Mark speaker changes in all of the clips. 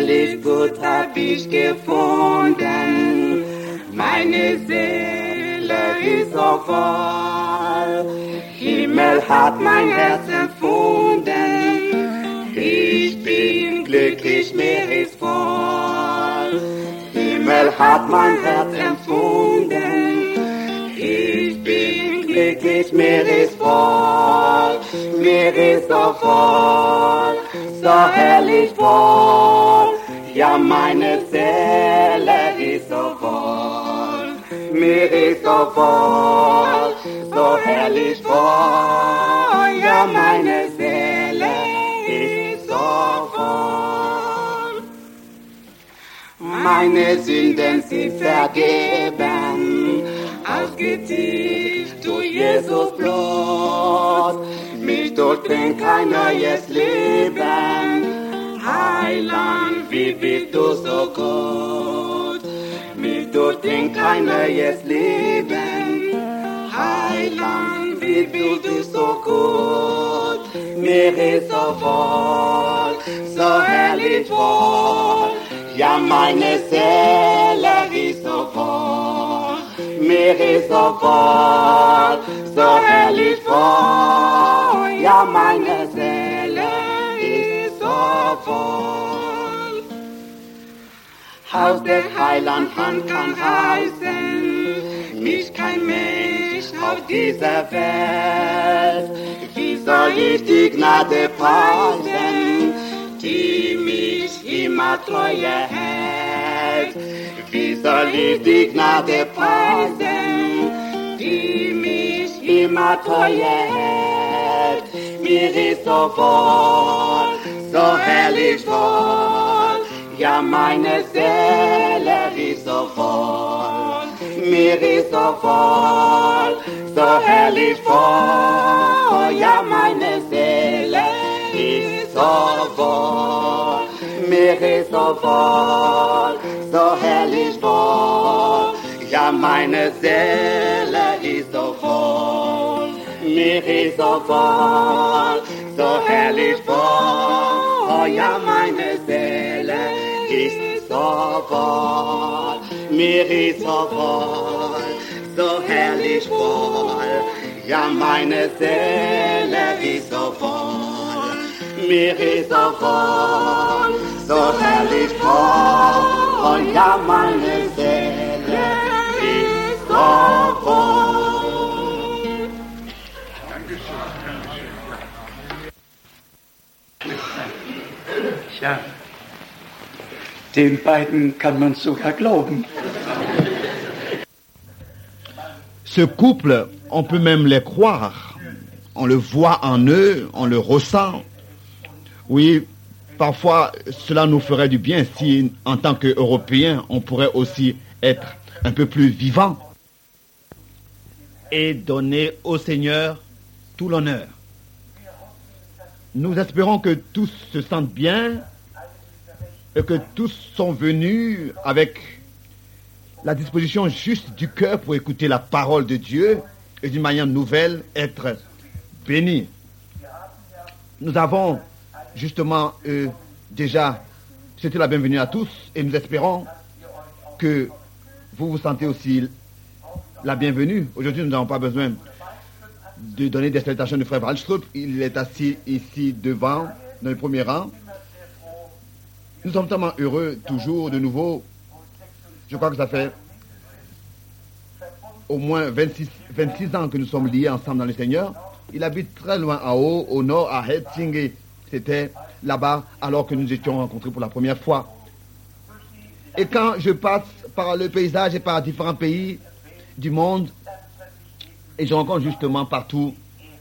Speaker 1: herrlich gut hab ich gefunden. Meine Seele ist so voll. Himmel hat mein Herz empfunden. Ich bin glücklich, mir ist voll. Himmel hat mein Herz empfunden. Ich bin glücklich, mir ist voll. Mir ist so voll, so herrlich voll. Ja, meine Seele ist so voll. Mir ist so voll, so herrlich voll. Ja, meine Seele ist so voll. Meine Sünden sind vergeben, ausgetilgt durch Jesus Blut. Mich durchdringt ein neues Leben. Heiland, wie bist du so gut? Mich durchdringt ein neues Leben. Heiland, wie bist du so gut? Mir ist so voll, so herrlich voll. Ja, meine Seele ist so voll. Mir ist so voll, so herrlich voll. Ja, meine Seele ist so voll. Aus der Heiland Hand kann heißen, mich kein Mensch auf dieser Welt. Wie soll ich die Gnade preisen, die mich immer treue hält? Wie soll ich die Gnade preisen, die mich immer treue hält? Mir ist so voll, so herrlich voll. Ja, meine Seele ist so voll. Mir ist so voll, so herrlich voll. Ja, meine Seele ist so voll. Mir ist so voll, so herrlich voll. Ja, meine Seele ist so voll. Mir ist so voll, so herrlich voll. Oh ja, meine Seele ist so voll. Mir ist so voll, so herrlich voll. Ja, meine Seele ist so voll. Mir ist so voll, so herrlich voll. Oh ja, meine Seele ist so voll.
Speaker 2: Ja, den beiden kann man sogar glauben.
Speaker 3: Ce couple, on peut même les croire. On le voit en eux, on le ressent. Oui, parfois, cela nous ferait du bien si, en tant qu'Européens, on pourrait aussi être un peu plus vivants et donner au Seigneur tout l'honneur. Nous espérons que tous se sentent bien et que tous sont venus avec la disposition juste du cœur pour écouter la parole de Dieu et d'une manière nouvelle être bénis. Nous avons justement déjà souhaité la bienvenue à tous et nous espérons que vous vous sentez aussi la bienvenue. Aujourd'hui, nous n'avons pas besoin de donner des salutations de frère Waldstrup. Il est assis ici devant, dans le premier rang. Nous sommes tellement heureux, toujours, de nouveau. Je crois que ça fait au moins 26 ans que nous sommes liés ensemble dans le Seigneur. Il habite très loin à haut, au nord, à Helsinki. C'était là-bas alors que nous étions rencontrés pour la première fois. Et quand je passe par le paysage et par différents pays du monde, et je rencontre justement partout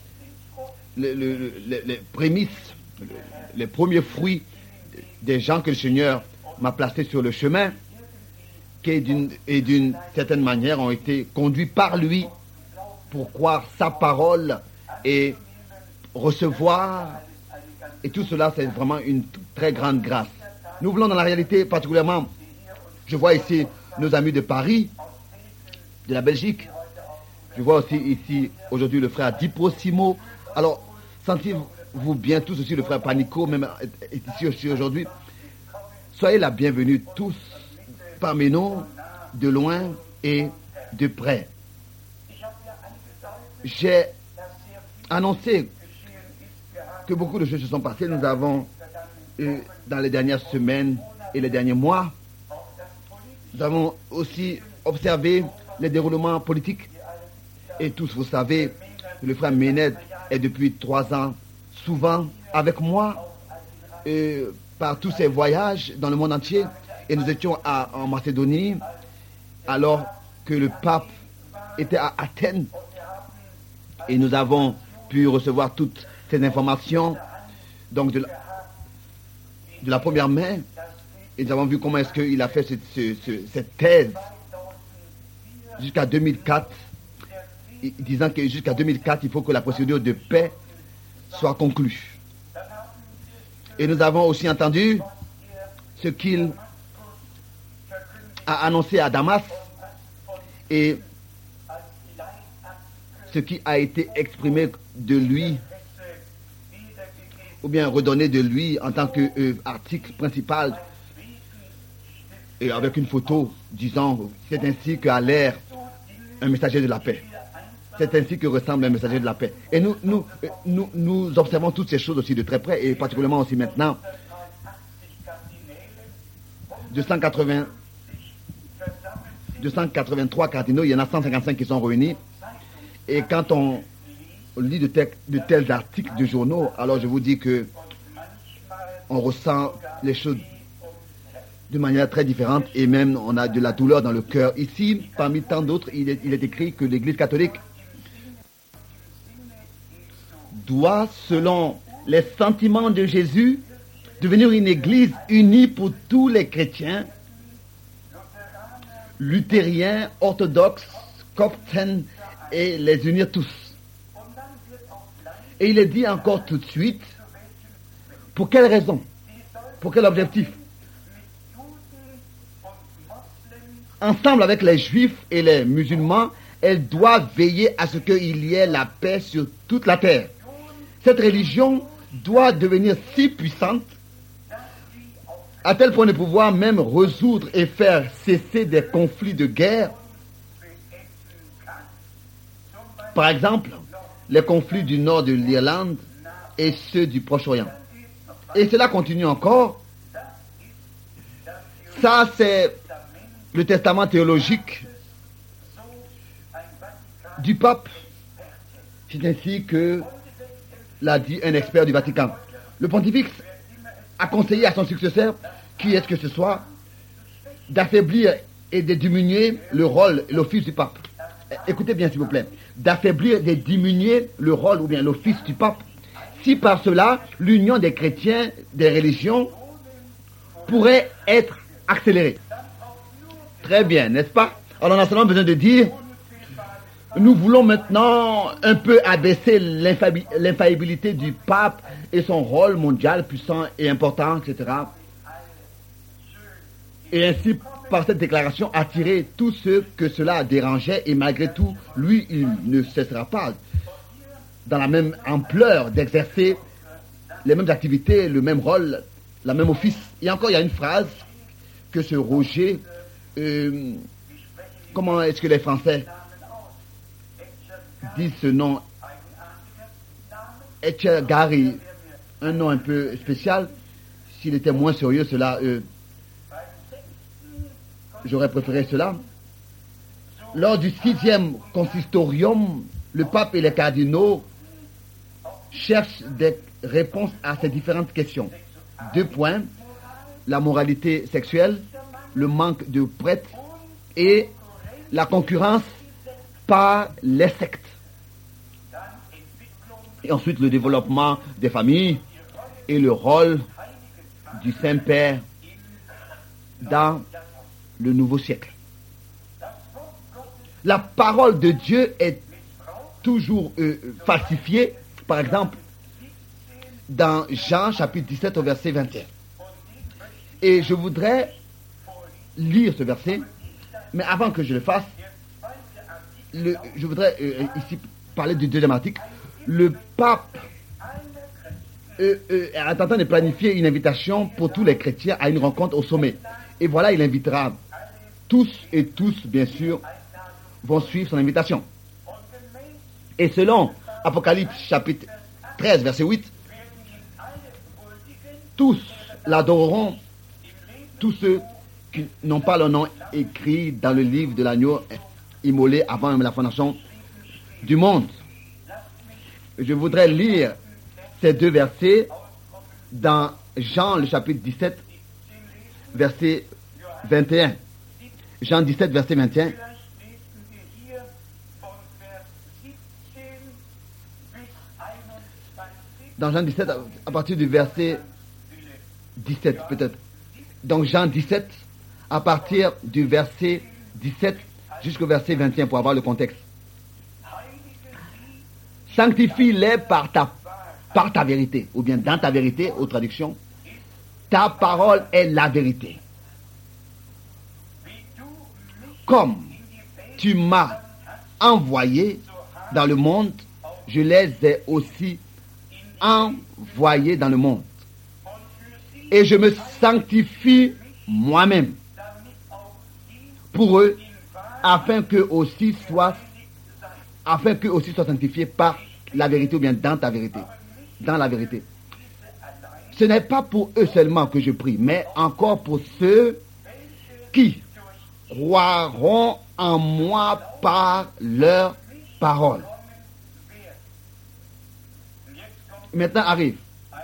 Speaker 3: les prémices, les premiers fruits des gens que le Seigneur m'a placés sur le chemin, qui d'une certaine manière ont été conduits par lui pour croire sa parole et recevoir. Et tout cela, c'est vraiment une très grande grâce. Nous voulons dans la réalité, particulièrement, je vois ici nos amis de Paris, de la Belgique. Je vois aussi ici aujourd'hui le frère Diprosimo. Alors, sentez-vous bien tous aussi, le frère Panico, même est ici aussi aujourd'hui. Soyez la bienvenue tous parmi nous, de loin et de près. J'ai annoncé que beaucoup de choses se sont passées. Nous avons, dans les dernières semaines et les derniers mois, nous avons aussi observé les déroulements politiques. Et tous, vous savez, le frère Méned est depuis 3 ans souvent avec moi par tous ses voyages dans le monde entier. Et nous étions en Macédonie alors que le pape était à Athènes. Et nous avons pu recevoir toutes ces informations donc de la première main. Et nous avons vu comment est-ce qu'il a fait cette thèse jusqu'à 2004, disant que jusqu'à 2004, il faut que la procédure de paix soit conclue. Et nous avons aussi entendu ce qu'il a annoncé à Damas et ce qui a été exprimé de lui ou bien redonné de lui en tant qu'article principal et avec une photo disant c'est ainsi qu'a l'air un messager de la paix. C'est ainsi que ressemble un messager de la paix. Et nous observons toutes ces choses aussi de très près et particulièrement aussi maintenant 283 cardinaux, il y en a 155 qui sont réunis. Et quand on lit de tels articles de journaux, alors je vous dis que on ressent les choses de manière très différente et même on a de la douleur dans le cœur. Ici, parmi tant d'autres, il est écrit que l'Église catholique doit, selon les sentiments de Jésus, devenir une Église unie pour tous les chrétiens, luthériens, orthodoxes, coptes et les unir tous. Et il est dit encore tout de suite, pour quelle raison? Pour quel objectif? Ensemble avec les juifs et les musulmans, elle doit veiller à ce qu'il y ait la paix sur toute la terre. Cette religion doit devenir si puissante à tel point de pouvoir même résoudre et faire cesser des conflits de guerre. Par exemple, les conflits du nord de l'Irlande et ceux du Proche-Orient. Et cela continue encore. Ça, c'est le testament théologique du pape. C'est ainsi que l'a dit un expert du Vatican. Le pontifex a conseillé à son successeur, qui est-ce que ce soit, d'affaiblir et de diminuer le rôle et l'office du pape. Écoutez bien s'il vous plaît. D'affaiblir et de diminuer le rôle ou bien l'office du pape. Si par cela, l'union des chrétiens, des religions, pourrait être accélérée. Très bien, n'est-ce pas? Alors on a seulement besoin de dire, nous voulons maintenant un peu abaisser l'infaillibilité du pape et son rôle mondial puissant et important, etc. Et ainsi, par cette déclaration, attirer tous ceux que cela dérangeait et malgré tout, lui, il ne cessera pas dans la même ampleur d'exercer les mêmes activités, le même rôle, la même office. Et encore, il y a une phrase que ce Roger, comment est-ce que les Français disent ce nom? Etchegari, un nom un peu spécial. S'il était moins sérieux, cela, j'aurais préféré cela. Lors du 6e consistorium, le pape et les cardinaux cherchent des réponses à ces différentes questions. 2 points, la moralité sexuelle, le manque de prêtres et la concurrence par les sectes. Et ensuite le développement des familles et le rôle du Saint-Père dans le nouveau siècle. La parole de Dieu est toujours falsifiée. Par exemple, dans Jean chapitre 17 au verset 21. Et je voudrais lire ce verset, mais avant que je le fasse, je voudrais ici parler du deuxième article. Le pape est en train de planifier une invitation pour tous les chrétiens à une rencontre au sommet. Et voilà, il invitera tous, et tous, bien sûr, vont suivre son invitation. Et selon Apocalypse chapitre 13, verset 8, tous l'adoreront, tous ceux qui n'ont pas leur nom écrit dans le livre de l'agneau immolé avant même la fondation du monde. Je voudrais lire ces deux versets dans Jean le chapitre 17, verset 21. Jean 17, verset 21. Dans Jean 17, à partir du verset 17 peut-être. Donc Jean 17, à partir du verset 17 jusqu'au verset 21 pour avoir le contexte. Sanctifie-les par ta vérité, ou bien dans ta vérité, aux traductions. Ta parole est la vérité. Comme tu m'as envoyé dans le monde, je les ai aussi envoyés dans le monde. Et je me sanctifie moi-même pour eux, afin qu'eux aussi soient sanctifiés par la vérité, ou bien dans ta vérité, dans la vérité. Ce n'est pas pour eux seulement que je prie, mais encore pour ceux qui croiront en moi par leur parole. Maintenant arrive,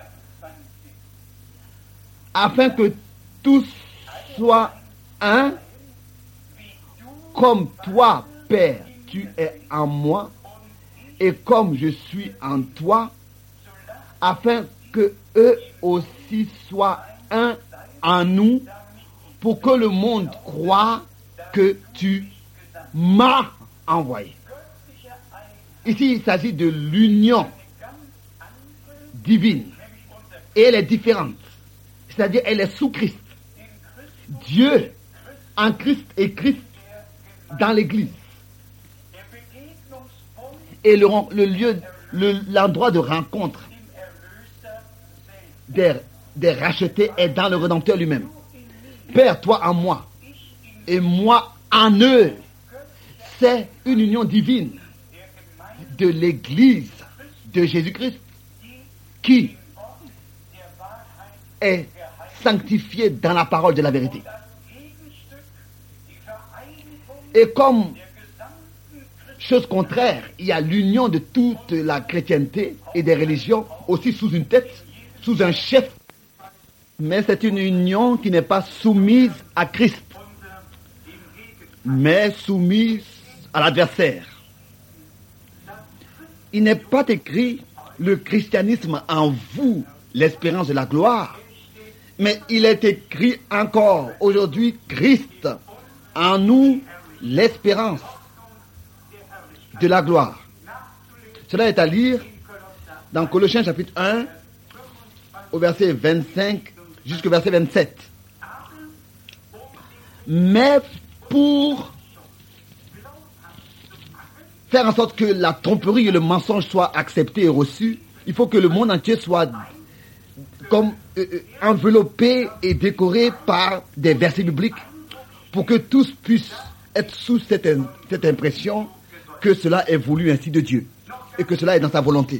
Speaker 3: afin que tous soient un, comme toi, Père, tu es en moi, et comme je suis en toi, afin que eux aussi soient un en nous, pour que le monde croie que tu m'as envoyé. Ici, il s'agit de l'union divine, et elle est différente, c'est-à-dire elle est sous Christ. Dieu en Christ et Christ dans l'Église. Et l'endroit de rencontre des rachetés est dans le Rédempteur lui-même. Père, toi en moi, et moi en eux. C'est une union divine de l'Église de Jésus-Christ qui est sanctifiée dans la parole de la vérité. Et comme chose contraire, il y a l'union de toute la chrétienté et des religions, aussi sous une tête, sous un chef. Mais c'est une union qui n'est pas soumise à Christ, mais soumise à l'adversaire. Il n'est pas écrit le christianisme en vous, l'espérance de la gloire, mais il est écrit encore aujourd'hui Christ en nous, l'espérance de la gloire. Cela est à lire dans Colossiens chapitre 1 au verset 25 jusqu'au verset 27. Mais pour faire en sorte que la tromperie et le mensonge soient acceptés et reçus, il faut que le monde entier soit comme enveloppé et décoré par des versets bibliques pour que tous puissent être sous cette impression que cela est voulu ainsi de Dieu et que cela est dans sa volonté.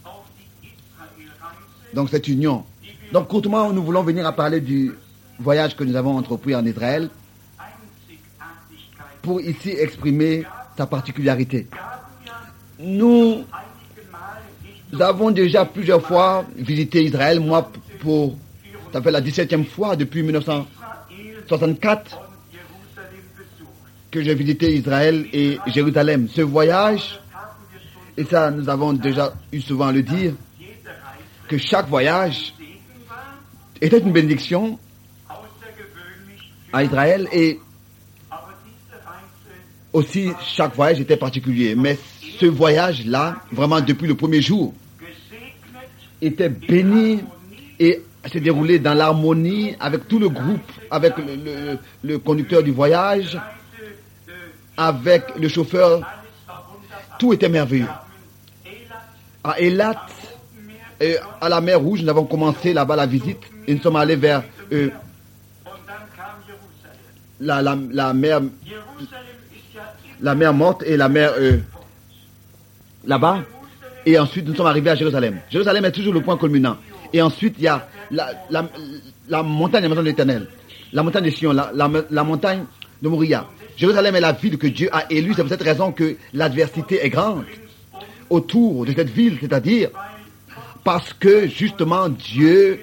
Speaker 3: Donc cette union. Donc courtement, nous voulons venir à parler du voyage que nous avons entrepris en Israël pour ici exprimer sa particularité. Nous avons déjà plusieurs fois visité Israël. Moi, ça fait la 17e fois depuis 1964 que j'ai visité Israël et Jérusalem. Ce voyage, et ça nous avons déjà eu souvent à le dire, que chaque voyage était une bénédiction à Israël et aussi chaque voyage était particulier. Mais ce voyage-là, vraiment depuis le premier jour, était béni et s'est déroulé dans l'harmonie avec tout le groupe, avec le conducteur du voyage, avec le chauffeur. Tout était merveilleux. À Eilat, à la mer Rouge, nous avons commencé là-bas la visite et nous sommes allés vers la mer morte et la mer là-bas. Et ensuite, nous sommes arrivés à Jérusalem. Jérusalem est toujours le point culminant. Et ensuite, il y a la montagne de la maison de l'Éternel, la montagne de Sion, la montagne de Moriah. Jérusalem est la ville que Dieu a élue. C'est pour cette raison que l'adversité est grande autour de cette ville, c'est-à-dire parce que justement Dieu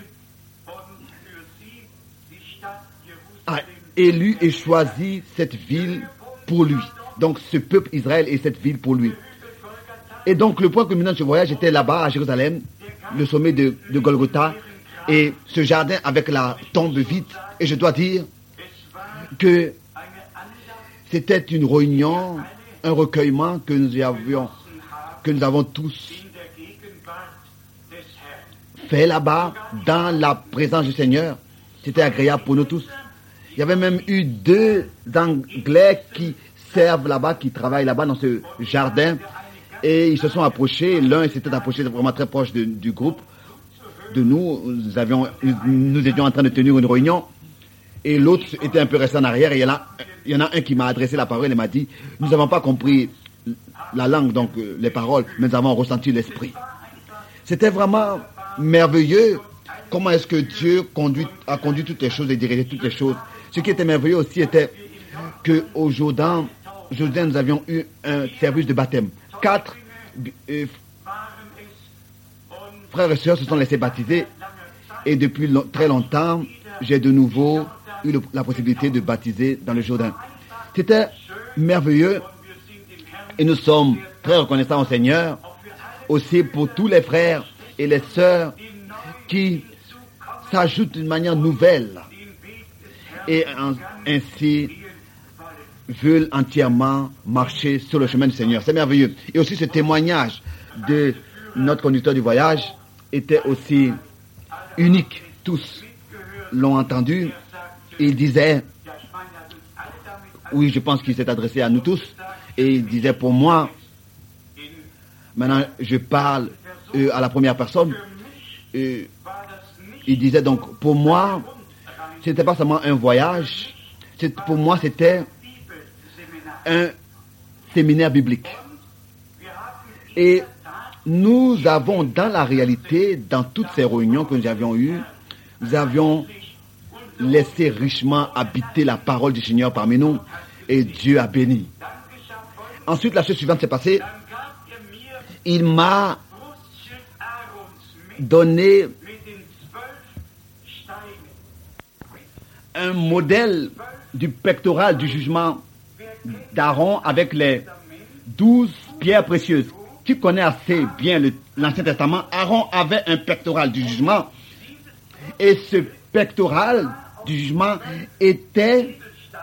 Speaker 3: a élu et choisi cette ville pour lui. Donc ce peuple Israël et cette ville pour lui. Et donc le point culminant de ce voyage était là-bas à Jérusalem, le sommet de Golgotha et ce jardin avec la tombe vide. Et je dois dire que c'était une réunion, un recueillement que nous avons tous fait là-bas, dans la présence du Seigneur. C'était agréable pour nous tous. Il y avait même eu 2 Anglais qui servent là-bas, qui travaillent là-bas dans ce jardin. Et ils se sont approchés. L'un s'était approché vraiment très proche du groupe, de nous. Nous étions en train de tenir une réunion. Et l'autre était un peu resté en arrière. Et il y en a un qui m'a adressé la parole et m'a dit, nous n'avons pas compris la langue, donc les paroles, mais nous avons ressenti l'esprit. C'était vraiment merveilleux. Comment est-ce que Dieu a conduit toutes les choses et dirigé toutes les choses. Ce qui était merveilleux aussi était qu'au Jourdain, nous avions eu un service de baptême. 4 frères et sœurs se sont laissés baptiser. Et depuis très longtemps, j'ai de nouveau eu la possibilité de baptiser dans le Jourdain. C'était merveilleux. Et nous sommes très reconnaissants au Seigneur, aussi pour tous les frères et les sœurs qui s'ajoutent d'une manière nouvelle et ainsi veulent entièrement marcher sur le chemin du Seigneur. C'est merveilleux. Et aussi ce témoignage de notre conducteur du voyage était aussi unique. Tous l'ont entendu. Il disait, oui, je pense qu'il s'est adressé à nous tous, et il disait pour moi, maintenant je parle à la première personne, il disait donc pour moi, c'était pas seulement un voyage, pour moi c'était un séminaire biblique. Et nous avons dans la réalité, dans toutes ces réunions que nous avions eues, nous avions laissé richement habiter la parole du Seigneur parmi nous et Dieu a béni. Ensuite, la chose suivante s'est passée. Il m'a donné un modèle du pectoral du jugement d'Aaron avec les 12 pierres précieuses. Tu connais assez bien l'Ancien Testament. Aaron avait un pectoral du jugement et ce pectoral du jugement était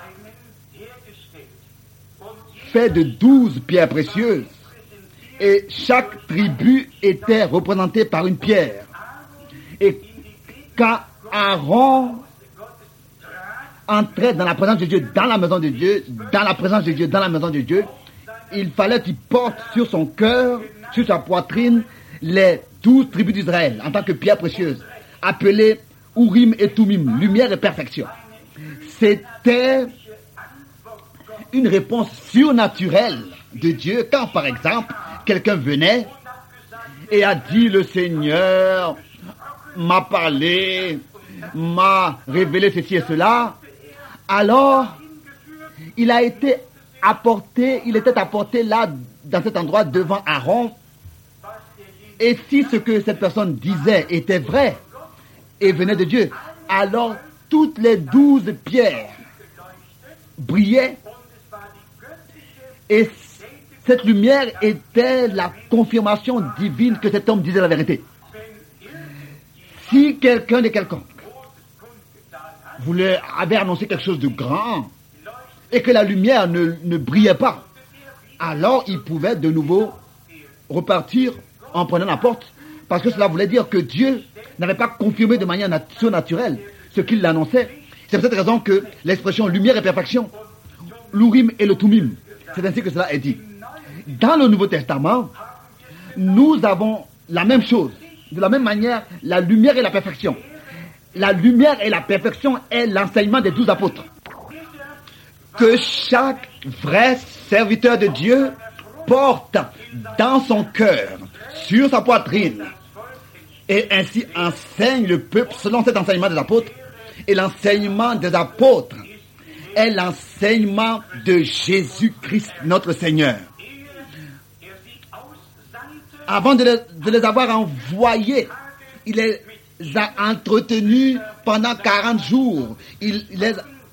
Speaker 3: fait de 12 pierres précieuses et chaque tribu était représentée par une pierre. Et quand Aaron entrait dans la présence de Dieu, dans la maison de Dieu, dans la présence de Dieu, dans la maison de Dieu, il fallait qu'il porte sur son cœur, sur sa poitrine, les 12 tribus d'Israël en tant que pierres précieuses, appelées Urim et Tumim, lumière et perfection. C'était une réponse surnaturelle de Dieu quand, par exemple, quelqu'un venait et a dit, le Seigneur m'a parlé, m'a révélé ceci et cela, alors il était apporté là, dans cet endroit, devant Aaron, et si ce que cette personne disait était vrai et venait de Dieu, alors toutes les 12 pierres brillaient et cette lumière était la confirmation divine que cet homme disait la vérité. Si quelqu'un de quelconque avait annoncé quelque chose de grand et que la lumière ne brillait pas, alors il pouvait de nouveau repartir en prenant la porte, parce que cela voulait dire que Dieu n'avait pas confirmé de manière surnaturelle ce qu'il l'annonçait. C'est pour cette raison que l'expression lumière et perfection, l'Urim et le Tumim, c'est ainsi que cela est dit. Dans le Nouveau Testament, nous avons la même chose. de la même manière, la lumière et la perfection. La lumière et la perfection est l'enseignement des 12 apôtres. Que chaque vrai serviteur de Dieu porte dans son cœur, sur sa poitrine, et ainsi enseigne le peuple selon cet enseignement des apôtres. Et l'enseignement des apôtres est l'enseignement de Jésus-Christ, notre Seigneur. Avant de les avoir envoyés, il les a entretenus pendant 40 jours. Il les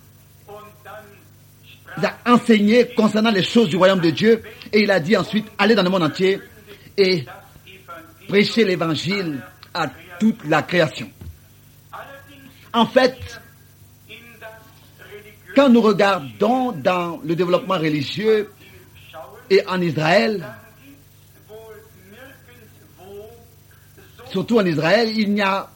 Speaker 3: a enseignés concernant les choses du royaume de Dieu. Et il a dit ensuite, allez dans le monde entier et prêchez l'évangile à toute la création. En fait, quand nous regardons dans le développement religieux et en Israël, surtout en Israël, il n'y a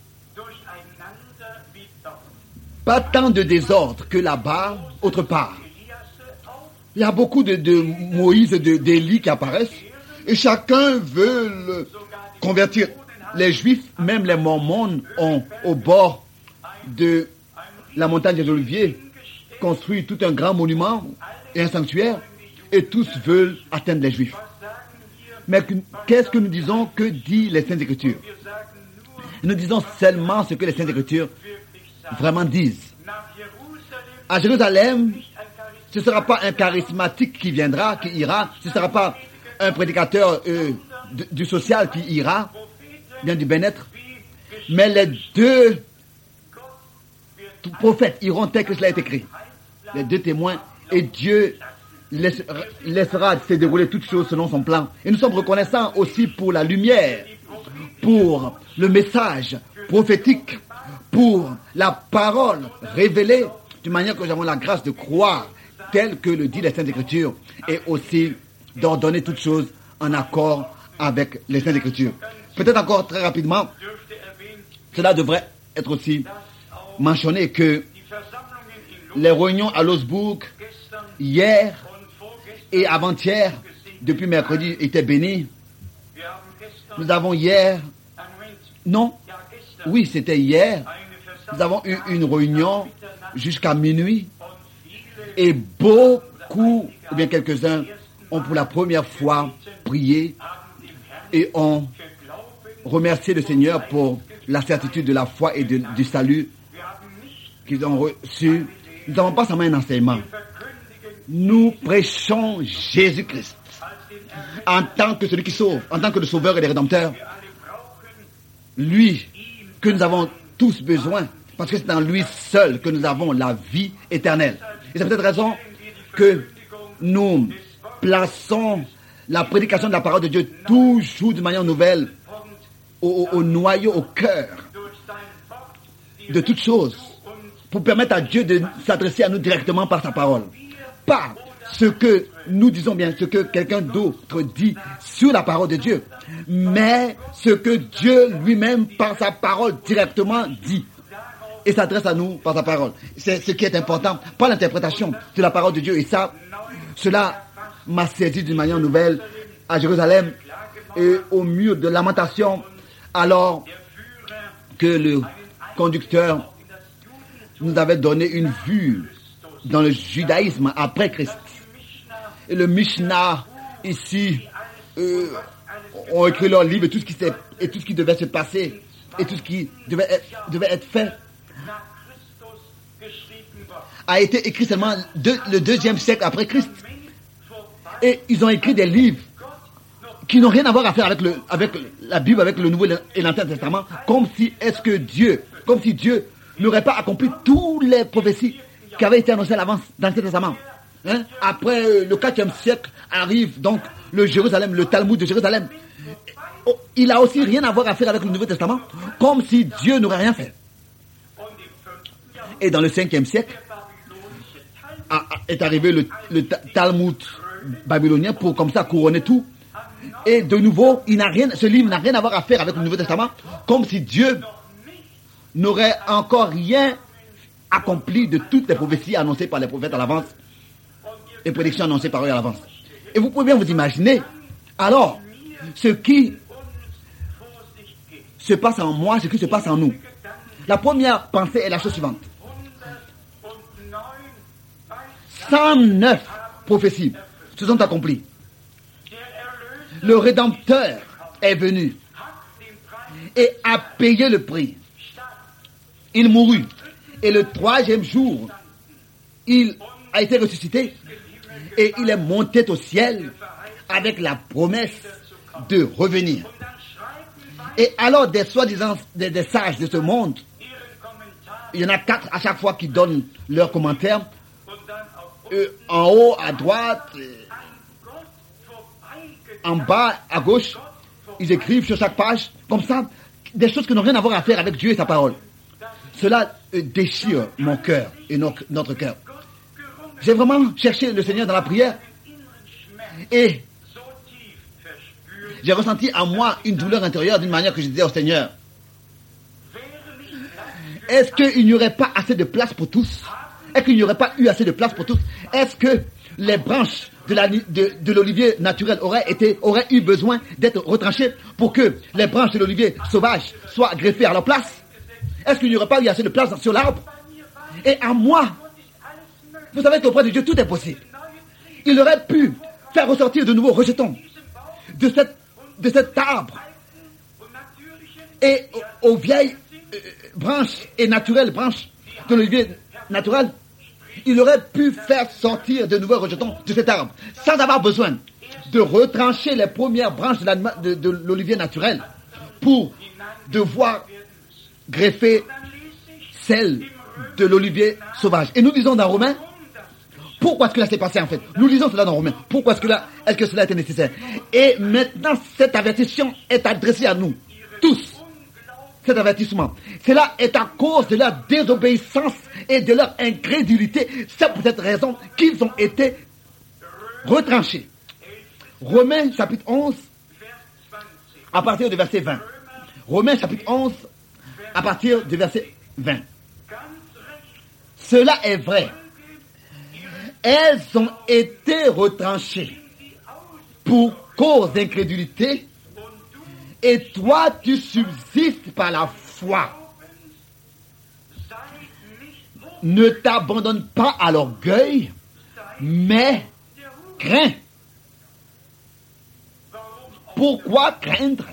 Speaker 3: pas tant de désordre que là-bas, autre part. Il y a beaucoup de Moïse, d'Élie qui apparaissent, et chacun veut convertir. Les Juifs, même les Mormons, ont au bord de la montagne des Oliviers construit tout un grand monument et un sanctuaire, et tous veulent atteindre les Juifs. Mais qu'est-ce que nous disons? Que dit les Saintes Écritures? Nous disons seulement ce que les Saintes Écritures vraiment disent. À Jérusalem, ce ne sera pas un charismatique qui viendra, qui ira, ce ne sera pas un prédicateur du social qui ira, bien du bien-être, mais les deux prophètes iront tel que cela est écrit. Les deux témoins, et Dieu laissera se dérouler toutes choses selon son plan. Et nous sommes reconnaissants aussi pour la lumière, pour le message prophétique, pour la parole révélée, de manière que nous avons la grâce de croire tel que le dit les Saintes Écritures, et aussi d'ordonner toutes choses en accord avec les Saintes Écritures. Peut-être encore très rapidement, cela devrait être aussi mentionné que les réunions à Losbourg, hier et avant-hier, depuis mercredi, étaient bénies. Nous avons hier, non, oui, c'était hier, nous avons eu une réunion jusqu'à minuit, et beaucoup, ou bien quelques-uns, ont pour la première fois prié et ont remercié le Seigneur pour la certitude de la foi et du salut qu'ils ont reçu. Nous n'avons pas seulement un enseignement. Nous prêchons Jésus-Christ en tant que celui qui sauve, en tant que le sauveur et le rédempteur. Lui que nous avons tous besoin, parce que c'est dans lui seul que nous avons la vie éternelle. Et c'est pour cette raison que nous plaçons la prédication de la parole de Dieu toujours de manière nouvelle au noyau, au cœur de toutes choses, pour permettre à Dieu de s'adresser à nous directement par sa parole. Pas ce que nous disons bien, ce que quelqu'un d'autre dit sur la parole de Dieu, mais ce que Dieu lui-même par sa parole directement dit et s'adresse à nous par sa parole. C'est ce qui est important, pas l'interprétation de la parole de Dieu. Et ça, cela m'a saisi d'une manière nouvelle à Jérusalem et au mur de lamentation, alors que le conducteur nous avait donné une vue dans le judaïsme après Christ. Et le Mishnah, ici, ont écrit leur livre et tout ce qui devait se passer et tout ce qui devait être fait a été écrit seulement le 2e siècle après Christ. Et ils ont écrit des livres qui n'ont rien à voir à faire avec la Bible, avec le Nouveau et l'Ancien Testament, comme si Dieu n'aurait pas accompli toutes les prophéties qui avaient été annoncées à l'avance dans l'Ancien Testament. Après le 4e siècle arrive donc le Jérusalem, le Talmud de Jérusalem. Il a aussi rien à voir à faire avec le Nouveau Testament, comme si Dieu n'aurait rien fait. Et dans le 5e siècle est arrivé le Talmud babylonien pour comme ça couronner tout. Et de nouveau, ce livre n'a rien à voir à faire avec le Nouveau Testament, comme si Dieu n'aurait encore rien accompli de toutes les prophéties annoncées par les prophètes à l'avance et prédictions annoncées par eux à l'avance. Et vous pouvez bien vous imaginer, alors, ce se passe en moi, ce qui se passe en nous. La première pensée est la chose suivante. 109 prophéties se sont accomplies. Le Rédempteur est venu et a payé le prix. Il mourut. Et le 3e jour, il a été ressuscité et il est monté au ciel avec la promesse de revenir. Et alors des soi-disant des sages de ce monde, il y en a 4 à chaque fois qui donnent leurs commentaires, en haut, à droite, en bas, à gauche, ils écrivent sur chaque page, comme ça, des choses qui n'ont rien à voir à faire avec Dieu et sa parole. Cela déchire mon cœur et notre cœur. J'ai vraiment cherché le Seigneur dans la prière et j'ai ressenti en moi une douleur intérieure d'une manière que je disais au Seigneur, est-ce qu'il n'y aurait pas assez de place pour tous? Est-ce qu'il n'y aurait pas eu assez de place pour tous? Est-ce que les branches de l'olivier naturel auraient eu besoin d'être retranchées pour que les branches de l'olivier sauvage soient greffées à leur place? Est-ce qu'il n'y aurait pas eu assez de place sur l'arbre? Et à moi, vous savez qu'auprès de Dieu, tout est possible. Il aurait pu faire ressortir de nouveaux rejetons de cet arbre et aux vieilles branches et naturelles branches de l'olivier naturel. Il aurait pu faire sortir de nouveaux rejetons de cet arbre sans avoir besoin de retrancher les premières branches de l'olivier naturel pour devoir greffer celles de l'olivier sauvage. Et nous lisons dans Romains, pourquoi est-ce que là s'est passé en fait? Nous lisons cela dans Romains. Pourquoi est-ce que cela était nécessaire? Et maintenant, cet avertissement est adressé à nous, tous. Cet avertissement. Cela est à cause de leur désobéissance et de leur incrédulité. C'est pour cette raison qu'ils ont été retranchés. Romains chapitre 11, à partir du verset 20. Romains chapitre 11, à partir du verset 20. Cela est vrai. Elles ont été retranchées pour cause d'incrédulité et toi tu subsistes par la foi. Ne t'abandonne pas à l'orgueil, mais crains. Pourquoi craindre?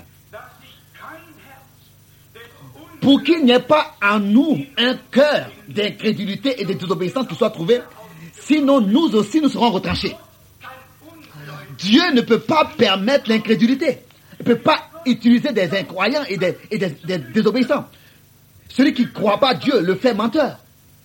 Speaker 3: Pour qu'il n'y ait pas en nous un cœur d'incrédulité et de désobéissance qui soit trouvé, sinon nous aussi nous serons retranchés. Dieu ne peut pas permettre l'incrédulité. Il ne peut pas utiliser des incroyants et des désobéissants. Celui qui ne croit pas Dieu le fait menteur.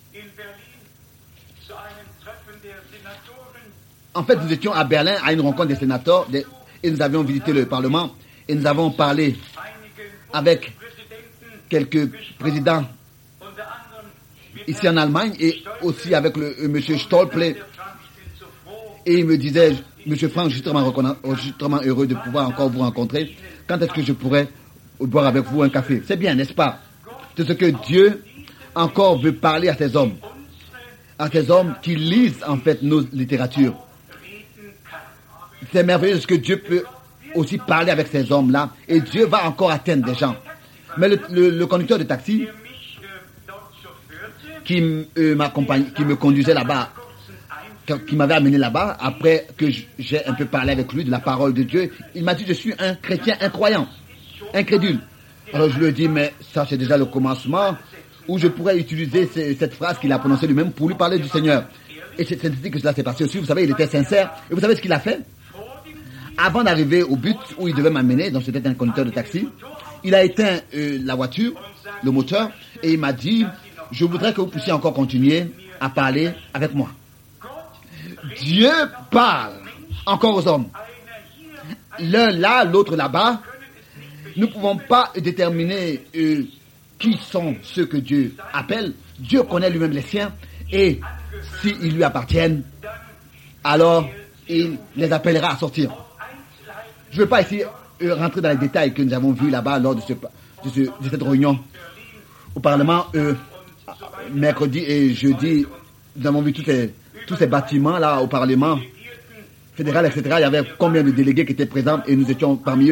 Speaker 3: En fait, nous étions à Berlin à une rencontre des sénateurs et nous avions visité le Parlement et nous avons parlé avec quelques présidents ici en Allemagne et aussi avec M. Stolple. Et il me disait, M. Franck, je suis vraiment heureux de pouvoir encore vous rencontrer. Quand est-ce que je pourrais boire avec vous un café? C'est bien, n'est-ce pas? C'est ce que Dieu encore veut parler à ces hommes qui lisent en fait nos littératures. C'est merveilleux ce que Dieu peut aussi parler avec ces hommes-là et Dieu va encore atteindre des gens. Mais le conducteur de taxi qui me conduisait là-bas, qui m'avait amené là-bas, après que j'ai un peu parlé avec lui de la parole de Dieu, il m'a dit, je suis un chrétien incroyant, incrédule. Alors je lui ai dit, mais ça c'est déjà le commencement, où je pourrais utiliser cette phrase qu'il a prononcée lui-même pour lui parler du Seigneur. Et c'est ainsi que cela s'est passé aussi. Vous savez, il était sincère. Et vous savez ce qu'il a fait? Avant d'arriver au but où il devait m'amener, donc c'était un conducteur de taxi, il a éteint la voiture, le moteur, et il m'a dit, je voudrais que vous puissiez encore continuer à parler avec moi. Dieu parle encore aux hommes. L'un là, l'autre là-bas. Nous ne pouvons pas déterminer qui sont ceux que Dieu appelle. Dieu connaît lui-même les siens. Et s'ils lui appartiennent, alors il les appellera à sortir. Je ne veux pas ici rentrer dans les détails que nous avons vus là-bas lors de cette réunion au Parlement. Mercredi et jeudi, nous avons vu tous ces bâtiments là au Parlement fédéral, etc. Il y avait combien de délégués qui étaient présents et nous étions parmi eux.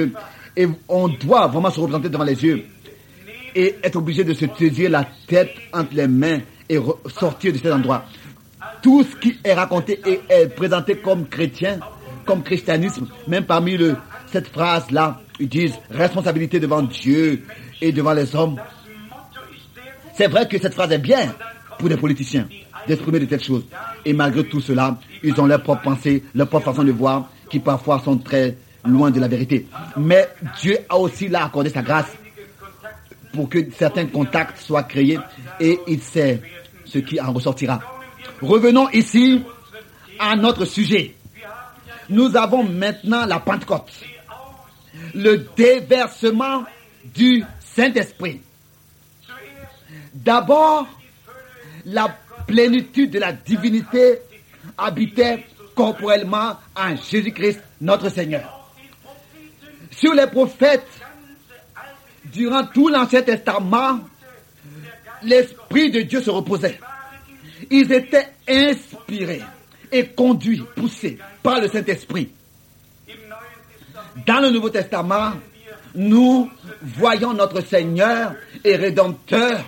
Speaker 3: Et on doit vraiment se représenter devant les yeux et être obligé de se saisir la tête entre les mains et sortir de cet endroit. Tout ce qui est raconté et est présenté comme chrétien, comme christianisme, même parmi cette phrase-là, ils disent responsabilité devant Dieu et devant les hommes. C'est vrai que cette phrase est bien pour des politiciens d'exprimer de telles choses. Et malgré tout cela, ils ont leurs propres pensées, leur propre façon de voir, qui parfois sont très loin de la vérité. Mais Dieu a aussi là accordé sa grâce pour que certains contacts soient créés et il sait ce qui en ressortira. Revenons ici à notre sujet. Nous avons maintenant la Pentecôte, le déversement du Saint-Esprit. D'abord, la plénitude de la divinité habitait corporellement en Jésus-Christ, notre Seigneur. Sur les prophètes, durant tout l'Ancien Testament, l'Esprit de Dieu se reposait. Ils étaient inspirés et conduits, poussés par le Saint-Esprit. Dans le Nouveau Testament, nous voyons notre Seigneur et Rédempteur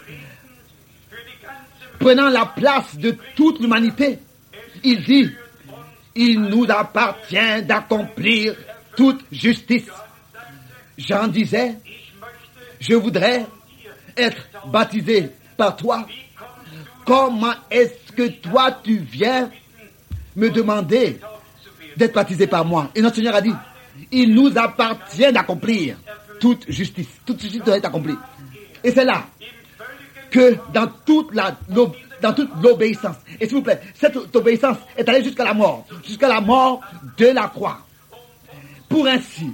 Speaker 3: prenant la place de toute l'humanité. Il dit, il nous appartient d'accomplir toute justice. Jean disait, je voudrais être baptisé par toi. Comment est-ce que toi tu viens me demander d'être baptisé par moi? Et notre Seigneur a dit, il nous appartient d'accomplir toute justice. Toute justice doit être accomplie. Et c'est là que dans toute l'obéissance, et s'il vous plaît, cette obéissance est allée jusqu'à la mort de la croix, pour ainsi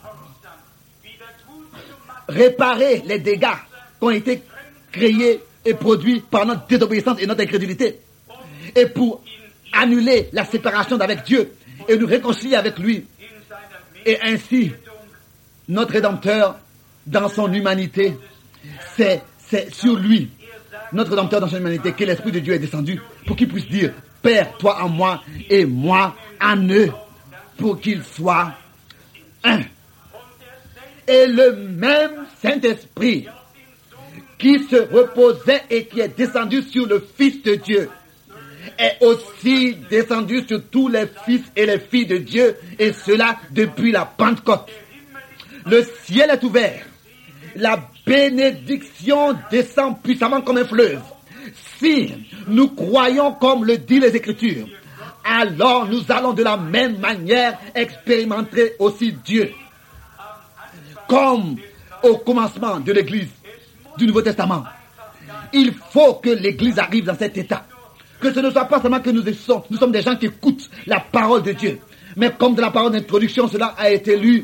Speaker 3: réparer les dégâts qui ont été créés et produits par notre désobéissance et notre incrédulité, et pour annuler la séparation d'avec Dieu et nous réconcilier avec lui. Et ainsi, notre Rédempteur, dans son humanité, c'est sur lui, notre Rédempteur dans son humanité, que l'Esprit de Dieu est descendu pour qu'il puisse dire, Père, toi en moi et moi en eux, pour qu'ils soient un. Et le même Saint-Esprit qui se reposait et qui est descendu sur le Fils de Dieu est aussi descendu sur tous les fils et les filles de Dieu, et cela depuis la Pentecôte. Le ciel est ouvert. La bénédiction descend puissamment comme un fleuve. Si nous croyons comme le dit les Écritures, alors nous allons de la même manière expérimenter aussi Dieu. Comme au commencement de l'Église du Nouveau Testament. Il faut que l'Église arrive dans cet état. Que ce ne soit pas seulement que nous sommes des gens qui écoutent la parole de Dieu. Mais comme de la parole d'introduction, cela a été lu.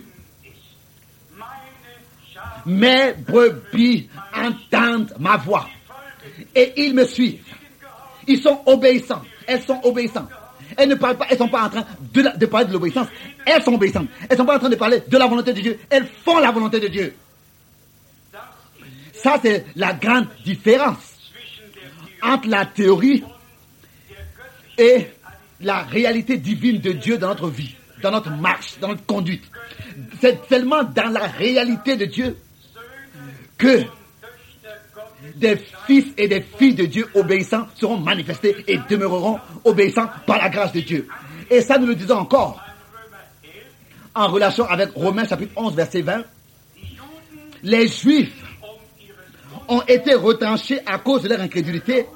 Speaker 3: Mes brebis entendent ma voix. Et ils me suivent. Ils sont obéissants. Elles sont obéissantes. Elles ne parlent pas, elles ne sont pas en train de parler de l'obéissance. Elles sont obéissantes. Elles ne sont pas en train de parler de la volonté de Dieu. Elles font la volonté de Dieu. Ça, c'est la grande différence entre la théorie et la réalité divine de Dieu dans notre vie, dans notre marche, dans notre conduite. C'est seulement dans la réalité de Dieu que des fils et des filles de Dieu obéissants seront manifestés et demeureront obéissants par la grâce de Dieu. Et ça, nous le disons encore en relation avec Romains chapitre 11, verset 20. Les Juifs ont été retranchés à cause de leur incrédulité.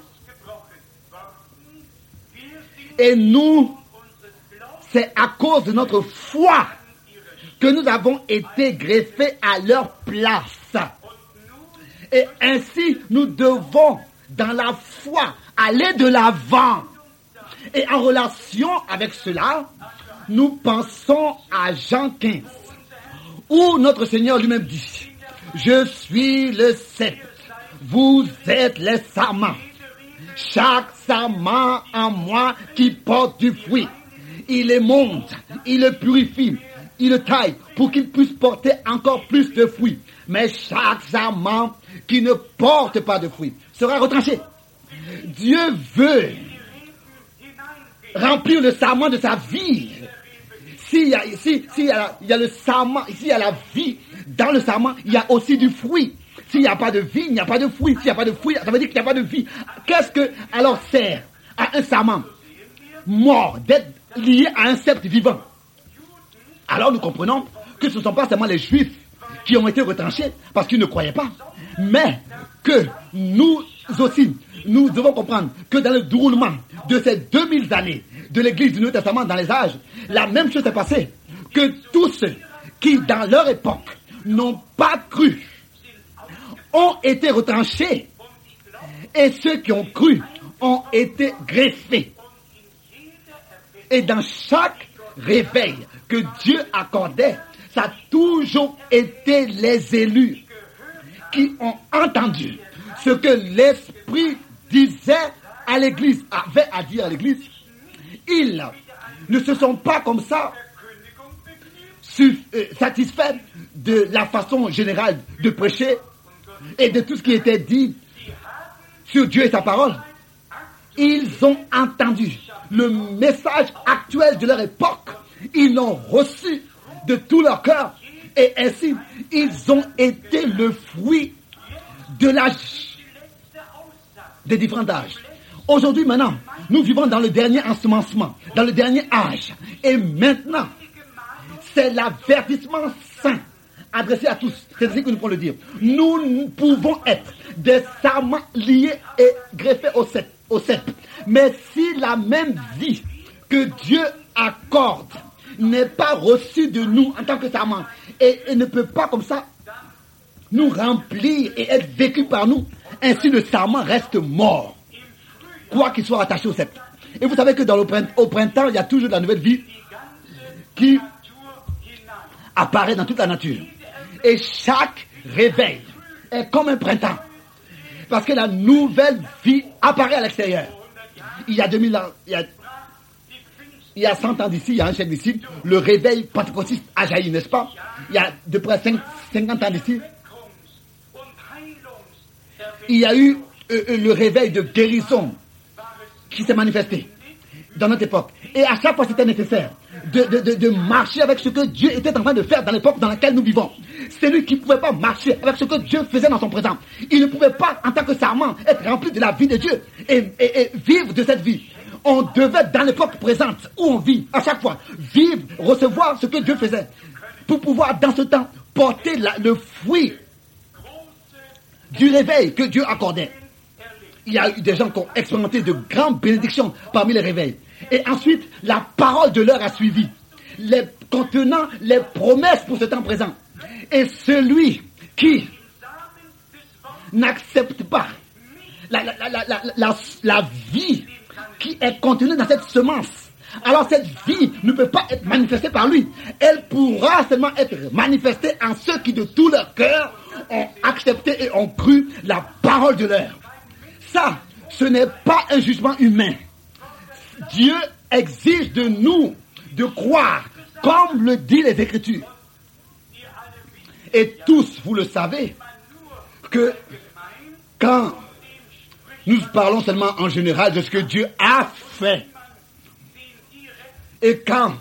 Speaker 3: Et nous, c'est à cause de notre foi que nous avons été greffés à leur place. Et ainsi, nous devons, dans la foi, aller de l'avant. Et en relation avec cela, nous pensons à Jean 15, où notre Seigneur lui-même dit, « Je suis le cep, vous êtes les sarments. Chaque sarment en moi qui porte du fruit, il le monte, il le purifie, il le taille pour qu'il puisse porter encore plus de fruits. Mais chaque sarment qui ne porte pas de fruits sera retranché. » Dieu veut remplir le sarment de sa vie s'il y a le sarment, s'il y a la vie dans le sarment, il y a aussi du fruit. S'il n'y a pas de vie, il n'y a pas de fruit. S'il n'y a pas de fruit, ça veut dire qu'il n'y a pas de vie. Qu'est-ce que alors sert à un sarment mort d'être lié à un sceptre vivant? Alors nous comprenons que ce ne sont pas seulement les Juifs qui ont été retranchés parce qu'ils ne croyaient pas, mais que nous aussi, nous devons comprendre que dans le déroulement de ces 2000 années de l'Église du Nouveau Testament dans les âges, la même chose s'est passée, que tous ceux qui, dans leur époque, n'ont pas cru, ont été retranchés, et ceux qui ont cru ont été greffés. Et dans chaque réveil que Dieu accordait, ça a toujours été les élus qui ont entendu ce que l'Esprit disait à l'Église, avait à dire à l'Église. Ils ne se sont pas comme ça satisfaits de la façon générale de prêcher et de tout ce qui était dit sur Dieu et sa parole. Ils ont entendu le message actuel de leur époque. Ils l'ont reçu de tout leur cœur. Et ainsi, ils ont été le fruit de l'âge, des différents âges. Aujourd'hui, maintenant, nous vivons dans le dernier ensemencement, dans le dernier âge. Et maintenant, c'est l'avertissement saint adressé à tous. C'est ainsi que nous pouvons le dire. Nous pouvons être des sarments liés et greffés au cep. Mais si la même vie que Dieu accorde n'est pas reçue de nous en tant que sarments et ne peut pas comme ça nous remplir et être vécu par nous, ainsi le sarment reste mort, quoi qu'il soit attaché au sceptre. Et vous savez que au printemps, il y a toujours de la nouvelle vie qui apparaît dans toute la nature. Et chaque réveil est comme un printemps. Parce que la nouvelle vie apparaît à l'extérieur. Il y a 2000 ans, il y a 100 ans d'ici, il y a un siècle d'ici, le réveil pentecôtiste a jailli, n'est-ce pas? Il y a de près 50 ans d'ici, il y a eu le réveil de guérison qui s'est manifesté dans notre époque. Et à chaque fois, c'était nécessaire de marcher avec ce que Dieu était en train de faire dans l'époque dans laquelle nous vivons. Celui qui ne pouvait pas marcher avec ce que Dieu faisait dans son présent, il ne pouvait pas, en tant que sarment, être rempli de la vie de Dieu et vivre de cette vie. On devait, dans l'époque présente où on vit, à chaque fois, vivre, recevoir ce que Dieu faisait, pour pouvoir, dans ce temps, porter le fruit du réveil que Dieu accordait. Il y a eu des gens qui ont expérimenté de grandes bénédictions parmi les réveils. Et ensuite, la parole de l'heure a suivi, contenant les promesses pour ce temps présent. Et celui qui n'accepte pas la vie qui est contenue dans cette semence, alors cette vie ne peut pas être manifestée par lui. Elle pourra seulement être manifestée en ceux qui de tout leur cœur ont accepté et ont cru la parole de l'heure. Ça, ce n'est pas un jugement humain. Dieu exige de nous de croire, comme le dit les Écritures. Et tous, vous le savez, que quand nous parlons seulement en général de ce que Dieu a fait, et quand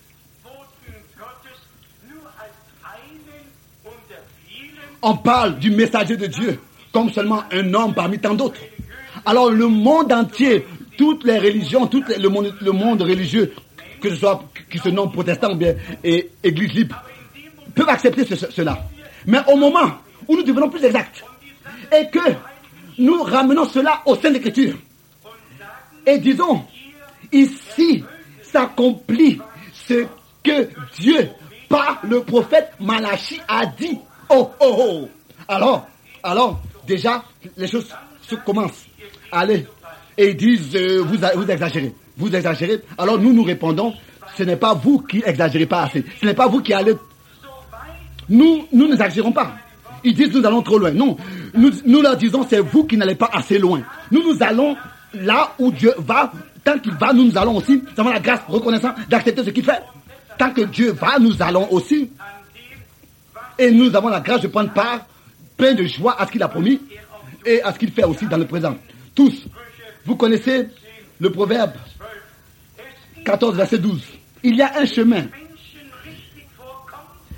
Speaker 3: on parle du messager de Dieu comme seulement un homme parmi tant d'autres, alors le monde entier, toutes les religions, le monde religieux, que ce soit qui se nomme protestant ou bien et église libre, peuvent accepter cela. Mais au moment où nous devenons plus exacts et que nous ramenons cela au sein de l'Écriture et disons, ici s'accomplit ce que Dieu, par le prophète Malachi, a dit. Oh, oh, oh. Alors, déjà, les choses commencent à aller. Et ils disent, vous exagérez. Vous exagérez. Alors nous répondons, ce n'est pas vous qui exagérez pas assez. Ce n'est pas vous qui allez... Nous n'exagérons pas. Ils disent, nous allons trop loin. Non, nous leur disons, c'est vous qui n'allez pas assez loin. Nous allons là où Dieu va. Tant qu'il va, nous allons aussi. Nous avons la grâce reconnaissante d'accepter ce qu'il fait. Tant que Dieu va, nous allons aussi. Et nous avons la grâce de prendre part, plein de joie à ce qu'il a promis et à ce qu'il fait aussi dans le présent. Tous, vous connaissez le proverbe 14, verset 12. Il y a un chemin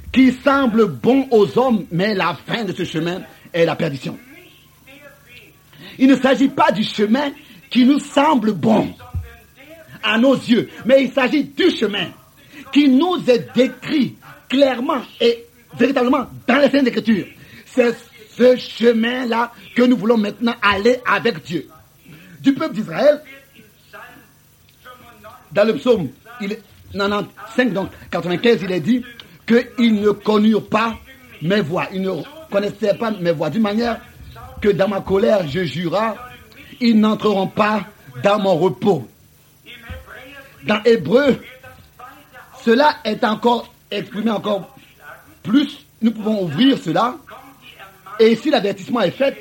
Speaker 3: qui semble bon aux hommes, mais la fin de ce chemin est la perdition. Il ne s'agit pas du chemin qui nous semble bon à nos yeux, mais il s'agit du chemin qui nous est décrit clairement et véritablement dans les Saintes Écritures. C'est ce chemin-là que nous voulons maintenant aller avec Dieu. Du peuple d'Israël, dans le psaume 95, donc 95, il est dit qu'ils ne connurent pas mes voies. Ils ne connaissaient pas mes voies. D'une manière que dans ma colère, je jurai, ils n'entreront pas dans mon repos. Dans Hébreu, cela est encore exprimé encore plus. Nous pouvons ouvrir cela. Et si l'avertissement est fait,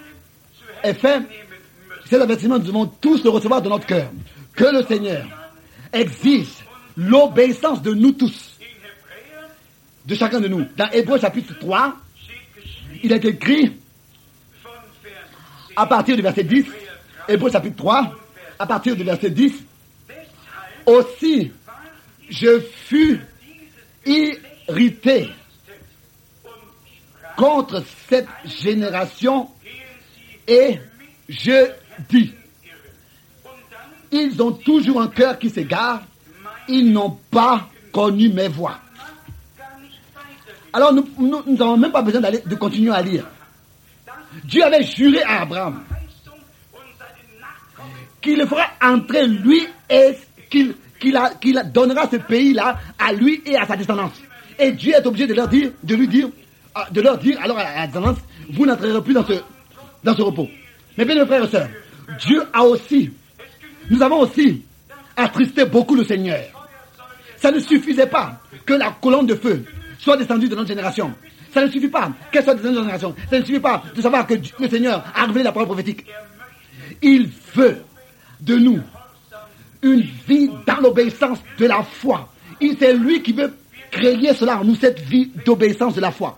Speaker 3: cet avertissement, nous devons tous le recevoir dans notre cœur. Que le Seigneur exige l'obéissance de nous tous, de chacun de nous. Dans Hébreux chapitre 3, il est écrit, à partir du verset 10, Hébreux chapitre 3, à partir du verset 10, aussi je fus irrité contre cette génération et je dis, ils ont toujours un cœur qui s'égare, ils n'ont pas connu mes voies. Alors nous n'avons même pas besoin de continuer à lire. Dieu avait juré à Abraham qu'il le fera entrer lui et qu'il donnera ce pays-là à lui et à sa descendance. Et Dieu est obligé de leur dire alors à la descendance, vous n'entrerez plus dans ce repos. Mais bien, mes frères et sœurs, nous avons aussi attristé beaucoup le Seigneur. Ça ne suffisait pas que la colonne de feu soit descendue de notre génération. Ça ne suffit pas qu'elle soit descendue de notre génération. Ça ne suffit pas de savoir que le Seigneur a révélé la parole prophétique. Il veut de nous une vie dans l'obéissance de la foi. C'est lui qui veut créer cela en nous, cette vie d'obéissance de la foi.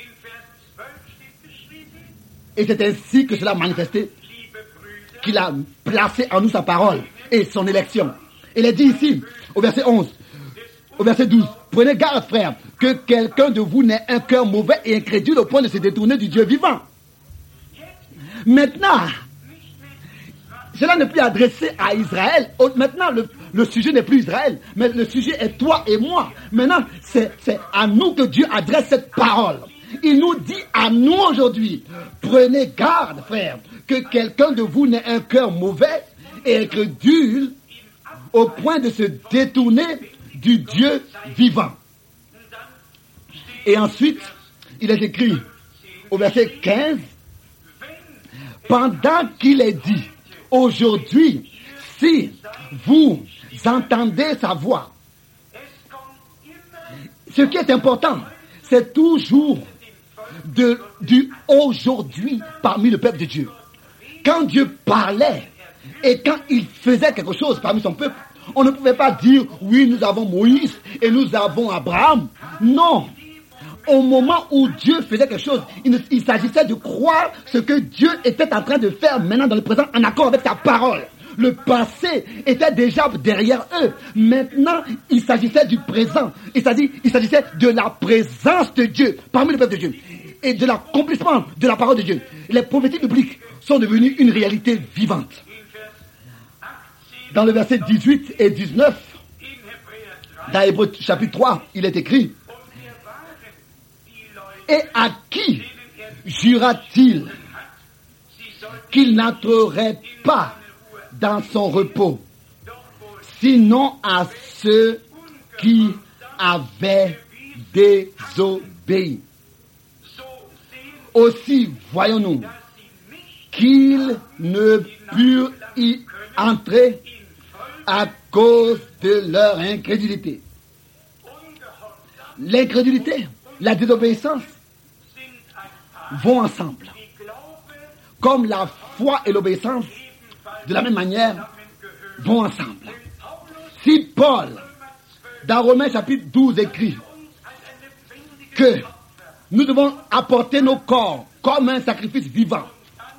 Speaker 3: Et c'est ainsi que cela a manifesté, qu'il a placé en nous sa parole et son élection. Il est dit ici, au verset 11, au verset 12, prenez garde, frères, que quelqu'un de vous n'ait un cœur mauvais et incrédule au point de se détourner du Dieu vivant. Maintenant, cela n'est plus adressé à Israël. Maintenant, le sujet n'est plus Israël, mais le sujet est toi et moi. Maintenant, c'est à nous que Dieu adresse cette parole. Il nous dit à nous aujourd'hui, prenez garde, frères, que quelqu'un de vous n'ait un cœur mauvais et incrédule au point de se détourner du Dieu vivant. Et ensuite, il est écrit au verset 15, pendant qu'il est dit, aujourd'hui, si vous entendez sa voix, ce qui est important, c'est toujours du aujourd'hui parmi le peuple de Dieu. Quand Dieu parlait et quand il faisait quelque chose parmi son peuple, on ne pouvait pas dire, oui, nous avons Moïse et nous avons Abraham. Non. Au moment où Dieu faisait quelque chose, il s'agissait de croire ce que Dieu était en train de faire maintenant dans le présent en accord avec sa parole. Le passé était déjà derrière eux. Maintenant, il s'agissait du présent. Il s'agissait de la présence de Dieu parmi le peuple de Dieu et de l'accomplissement de la parole de Dieu. Les prophéties bibliques sont devenues une réalité vivante. Dans le verset 18 et 19, dans Hébreux chapitre 3, il est écrit, et à qui jura-t-il qu'il n'entrerait pas dans son repos, sinon à ceux qui avaient désobéi. Aussi, voyons-nous qu'ils ne purent y entrer à cause de leur incrédulité. L'incrédulité, la désobéissance vont ensemble. Comme la foi et l'obéissance, de la même manière, vont ensemble. Si Paul, dans Romains chapitre 12, écrit que nous devons apporter nos corps comme un sacrifice vivant,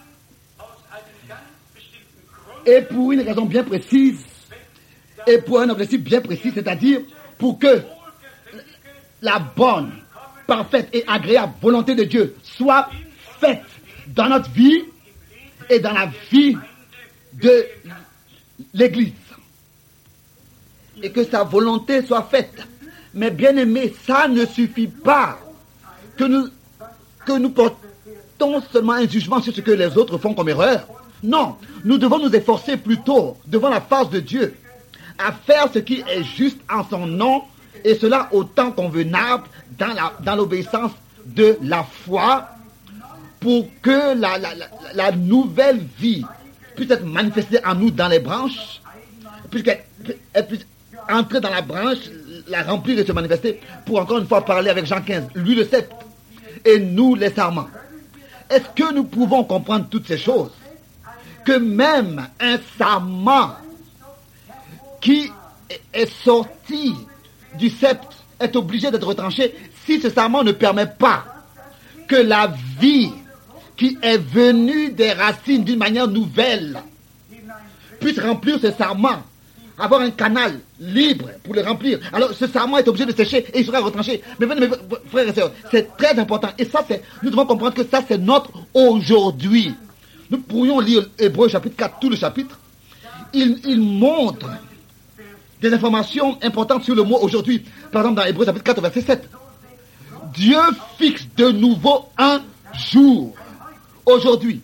Speaker 3: et pour une raison bien précise, et pour un objectif bien précis, c'est-à-dire pour que la bonne parfaite et agréable volonté de Dieu soit faite dans notre vie et dans la vie de l'Église. Et que sa volonté soit faite. Mais bien aimé, ça ne suffit pas que nous portons seulement un jugement sur ce que les autres font comme erreur. Non, nous devons nous efforcer plutôt devant la face de Dieu à faire ce qui est juste en son nom, et cela au temps convenable dans l'obéissance de la foi, pour que la nouvelle vie puisse être manifestée en nous dans les branches, puisqu'elle puisse entrer dans la branche, la remplir et se manifester, pour encore une fois parler avec Jean 15, lui le sceptre et nous les sarments. Est-ce que nous pouvons comprendre toutes ces choses? Que même un sarment qui est sorti du sceptre est obligé d'être retranché si ce sarment ne permet pas que la vie qui est venue des racines d'une manière nouvelle puisse remplir ce sarment, avoir un canal libre pour le remplir. Alors ce sarment est obligé de sécher et il sera retranché. Mais frères et sœurs, c'est très important. Et ça, nous devons comprendre que ça, c'est notre aujourd'hui. Nous pourrions lire Hébreux chapitre 4, tout le chapitre. Il montre des informations importantes sur le mot aujourd'hui. Par exemple, dans Hébreux chapitre 4, verset 7. Dieu fixe de nouveau un jour. Aujourd'hui.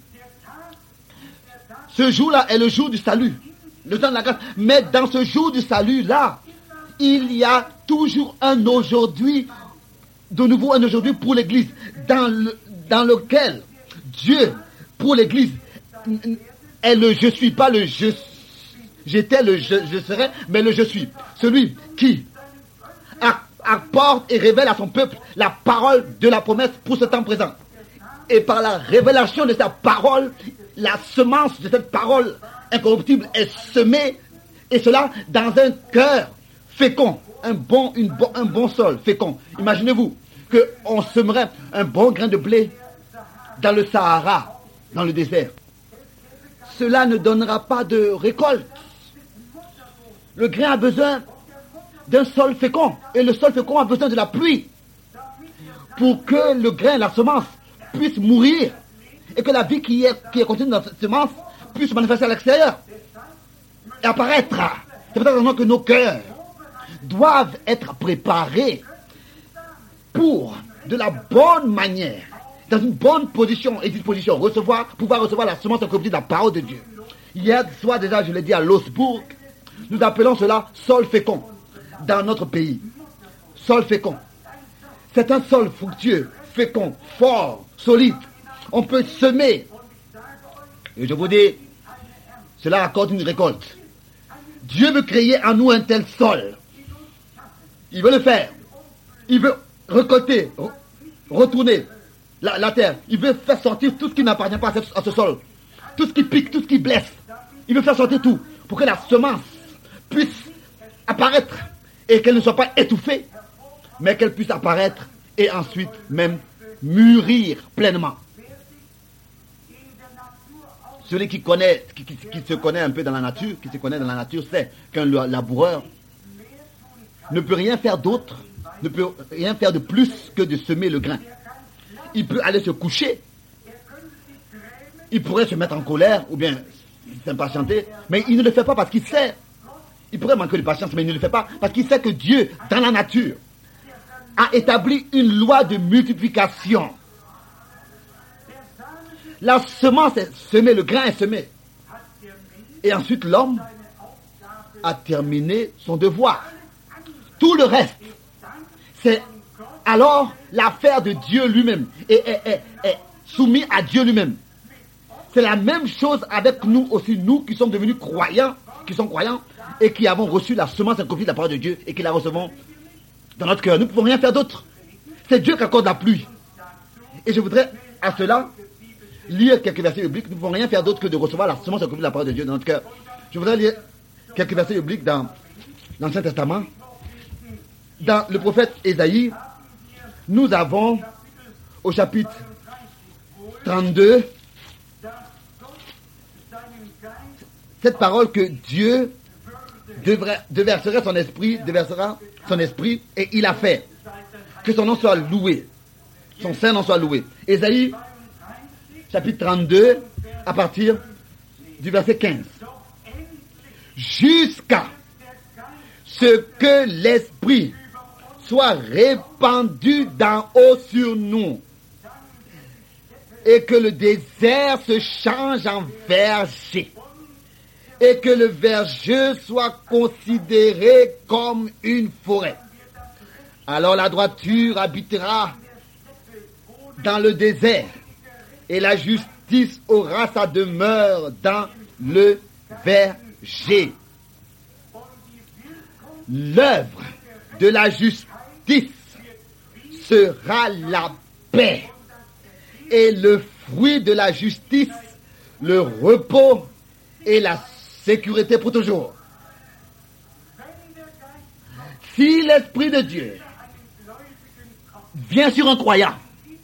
Speaker 3: Ce jour-là est le jour du salut. Le temps de la grâce. Mais dans ce jour du salut-là, il y a toujours un aujourd'hui, de nouveau un aujourd'hui pour l'Église, dans lequel Dieu, pour l'Église, est le je suis, pas le je j'étais, le je serai, mais le je suis. Celui qui apporte et révèle à son peuple la parole de la promesse pour ce temps présent. Et par la révélation de sa parole, la semence de cette parole incorruptible est semée, et cela dans un cœur fécond, un bon sol fécond. Imaginez-vous qu'on semerait un bon grain de blé dans le Sahara, dans le désert. Cela ne donnera pas de récolte. Le grain a besoin d'un sol fécond, et le sol fécond a besoin de la pluie pour que le grain, la semence, puisse mourir, et que la vie qui est contenue dans cette semence puisse se manifester à l'extérieur et apparaître. C'est peut-être que nos cœurs doivent être préparés pour, de la bonne manière, dans une bonne position et disposition, pouvoir recevoir la semence incorruptible de la parole de Dieu. Hier soir déjà, je l'ai dit à Losbourg, nous appelons cela sol fécond dans notre pays. Sol fécond. C'est un sol fructueux, fécond, fort, solide. On peut semer. Et je vous dis, cela accorde une récolte. Dieu veut créer en nous un tel sol. Il veut le faire. Il veut récolter, retourner la terre. Il veut faire sortir tout ce qui n'appartient pas à ce sol. Tout ce qui pique, tout ce qui blesse. Il veut faire sortir tout pour que la semence puisse apparaître et qu'elle ne soit pas étouffée, mais qu'elle puisse apparaître et ensuite même mûrir pleinement. Celui qui se connaît un peu dans la nature, sait qu'un laboureur ne peut rien faire d'autre, ne peut rien faire de plus que de semer le grain. Il peut aller se coucher, il pourrait se mettre en colère ou bien s'impatienter, mais il ne le fait pas parce qu'il sait. Il pourrait manquer de patience, mais il ne le fait pas parce qu'il sait que Dieu, dans la nature, a établi une loi de multiplication. La semence est semée, le grain est semé. Et ensuite, l'homme a terminé son devoir. Tout le reste, c'est alors l'affaire de Dieu lui-même et est soumis à Dieu lui-même. C'est la même chose avec nous aussi, nous qui sommes devenus croyants, et qui avons reçu la semence incorruptible de la parole de Dieu et qui la recevons dans notre cœur. Nous ne pouvons rien faire d'autre. C'est Dieu qui accorde la pluie. Et je voudrais à cela lire quelques versets bibliques. Nous ne pouvons rien faire d'autre que de recevoir la semence incorruptible de la parole de Dieu dans notre cœur. Je voudrais lire quelques versets bibliques dans l'Ancien Testament. Dans le prophète Ésaïe, nous avons au chapitre 32 cette parole que Dieu déversera son esprit et il a fait. Que son nom soit loué. Son Saint nom soit loué. Ésaïe, chapitre 32, à partir du verset 15. Jusqu'à ce que l'Esprit soit répandu d'en haut sur nous et que le désert se change en verger et que le verger soit considéré comme une forêt. Alors la droiture habitera dans le désert et la justice aura sa demeure dans le verger. L'œuvre de la justice sera la paix et le fruit de la justice, le repos et la sécurité pour toujours. Si l'Esprit de Dieu vient sur un croyant,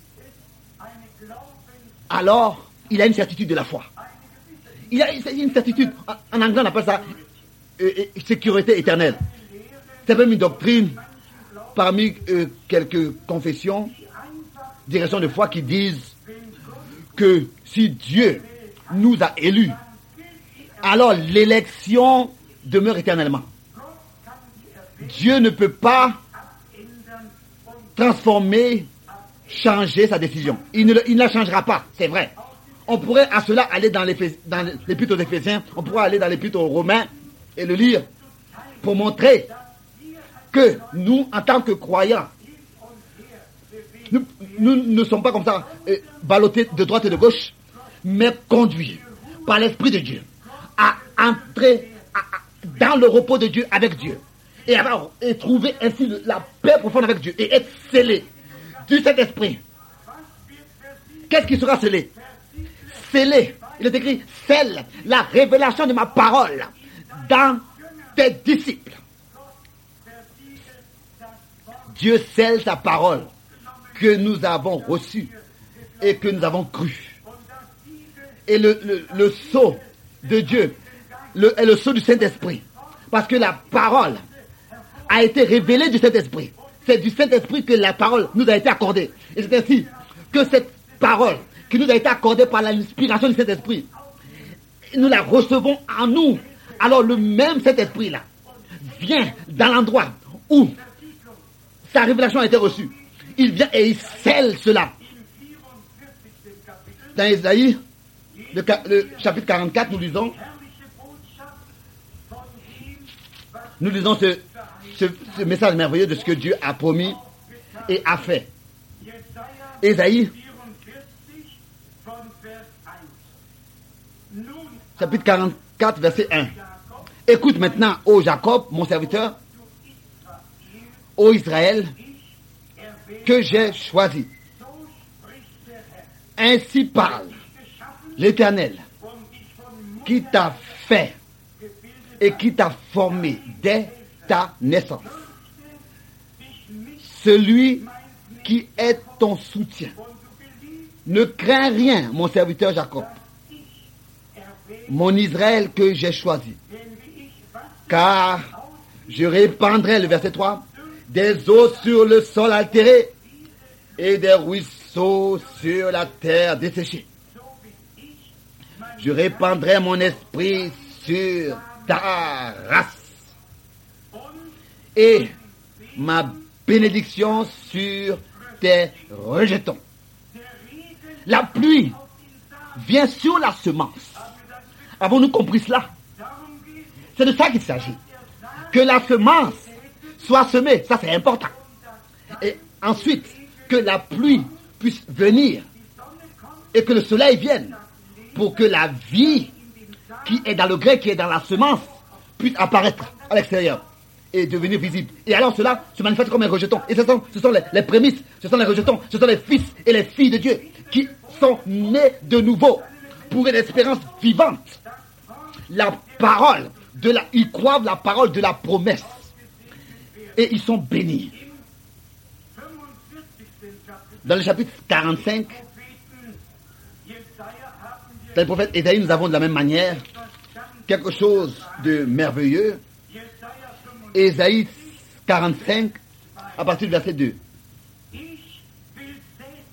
Speaker 3: alors il a une certitude de la foi. Il a une certitude, en anglais on appelle ça sécurité éternelle. C'est même une doctrine parmi quelques confessions, directions de foi qui disent que si Dieu nous a élus, alors l'élection demeure éternellement. Dieu ne peut pas transformer, changer sa décision. Il ne la changera pas, c'est vrai. On pourrait à cela aller dans l'épître aux Éphésiens, on pourrait aller dans l'épître aux Romains et le lire pour montrer que nous, en tant que croyants, nous ne sommes pas comme ça, ballottés de droite et de gauche, mais conduits par l'Esprit de Dieu à entrer dans le repos de Dieu avec Dieu et trouver ainsi la paix profonde avec Dieu et être scellés du Saint-Esprit. Qu'est-ce qui sera scellé? Scellé, il est écrit, scelle la révélation de ma parole dans tes disciples. Dieu scelle sa parole que nous avons reçue et que nous avons cru. Et le sceau de Dieu est le sceau du Saint-Esprit. Parce que la parole a été révélée du Saint-Esprit. C'est du Saint-Esprit que la parole nous a été accordée. Et c'est ainsi que cette parole qui nous a été accordée par l'inspiration du Saint-Esprit, nous la recevons en nous. Alors le même Saint-Esprit-là vient dans l'endroit où sa révélation a été reçue. Il vient et il scelle cela. Dans Ésaïe, le chapitre 44, nous lisons ce message merveilleux de ce que Dieu a promis et a fait. Ésaïe, chapitre 44, verset 1. Écoute maintenant, ô Jacob, mon serviteur, ô Israël, que j'ai choisi. Ainsi parle l'Éternel, qui t'a fait et qui t'a formé dès ta naissance. Celui qui est ton soutien. Ne crains rien, mon serviteur Jacob, mon Israël que j'ai choisi. Car je répandrai, le verset 3, des eaux sur le sol altéré et des ruisseaux sur la terre desséchée. Je répandrai mon esprit sur ta race et ma bénédiction sur tes rejetons. La pluie vient sur la semence. Avons-nous compris cela? C'est de ça qu'il s'agit. Que la semence soit semée, ça c'est important. Et ensuite, que la pluie puisse venir et que le soleil vienne pour que la vie qui est dans le gré, qui est dans la semence, puisse apparaître à l'extérieur et devenir visible. Et alors cela se manifeste comme un rejeton. Et ce sont les prémices, ce sont les rejetons, ce sont les fils et les filles de Dieu qui sont nés de nouveau pour une espérance vivante. La parole ils croient la parole de la promesse. Et ils sont bénis. Dans le chapitre 45, dans le prophète Ésaïe, nous avons de la même manière quelque chose de merveilleux. Ésaïe 45, à partir du verset 2.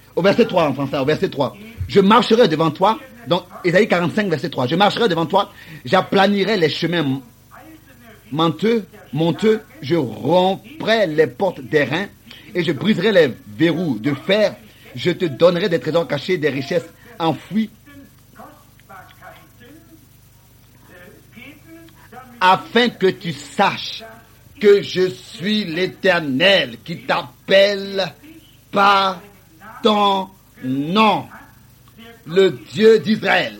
Speaker 3: Au verset 3 en français, au verset 3. Je marcherai devant toi, donc Ésaïe 45, verset 3. Je marcherai devant toi, j'aplanirai les chemins monteux, je romprai les portes d'airain et je briserai les verrous de fer. Je te donnerai des trésors cachés, des richesses enfouies, afin que tu saches que je suis l'Éternel qui t'appelle par ton nom, le Dieu d'Israël.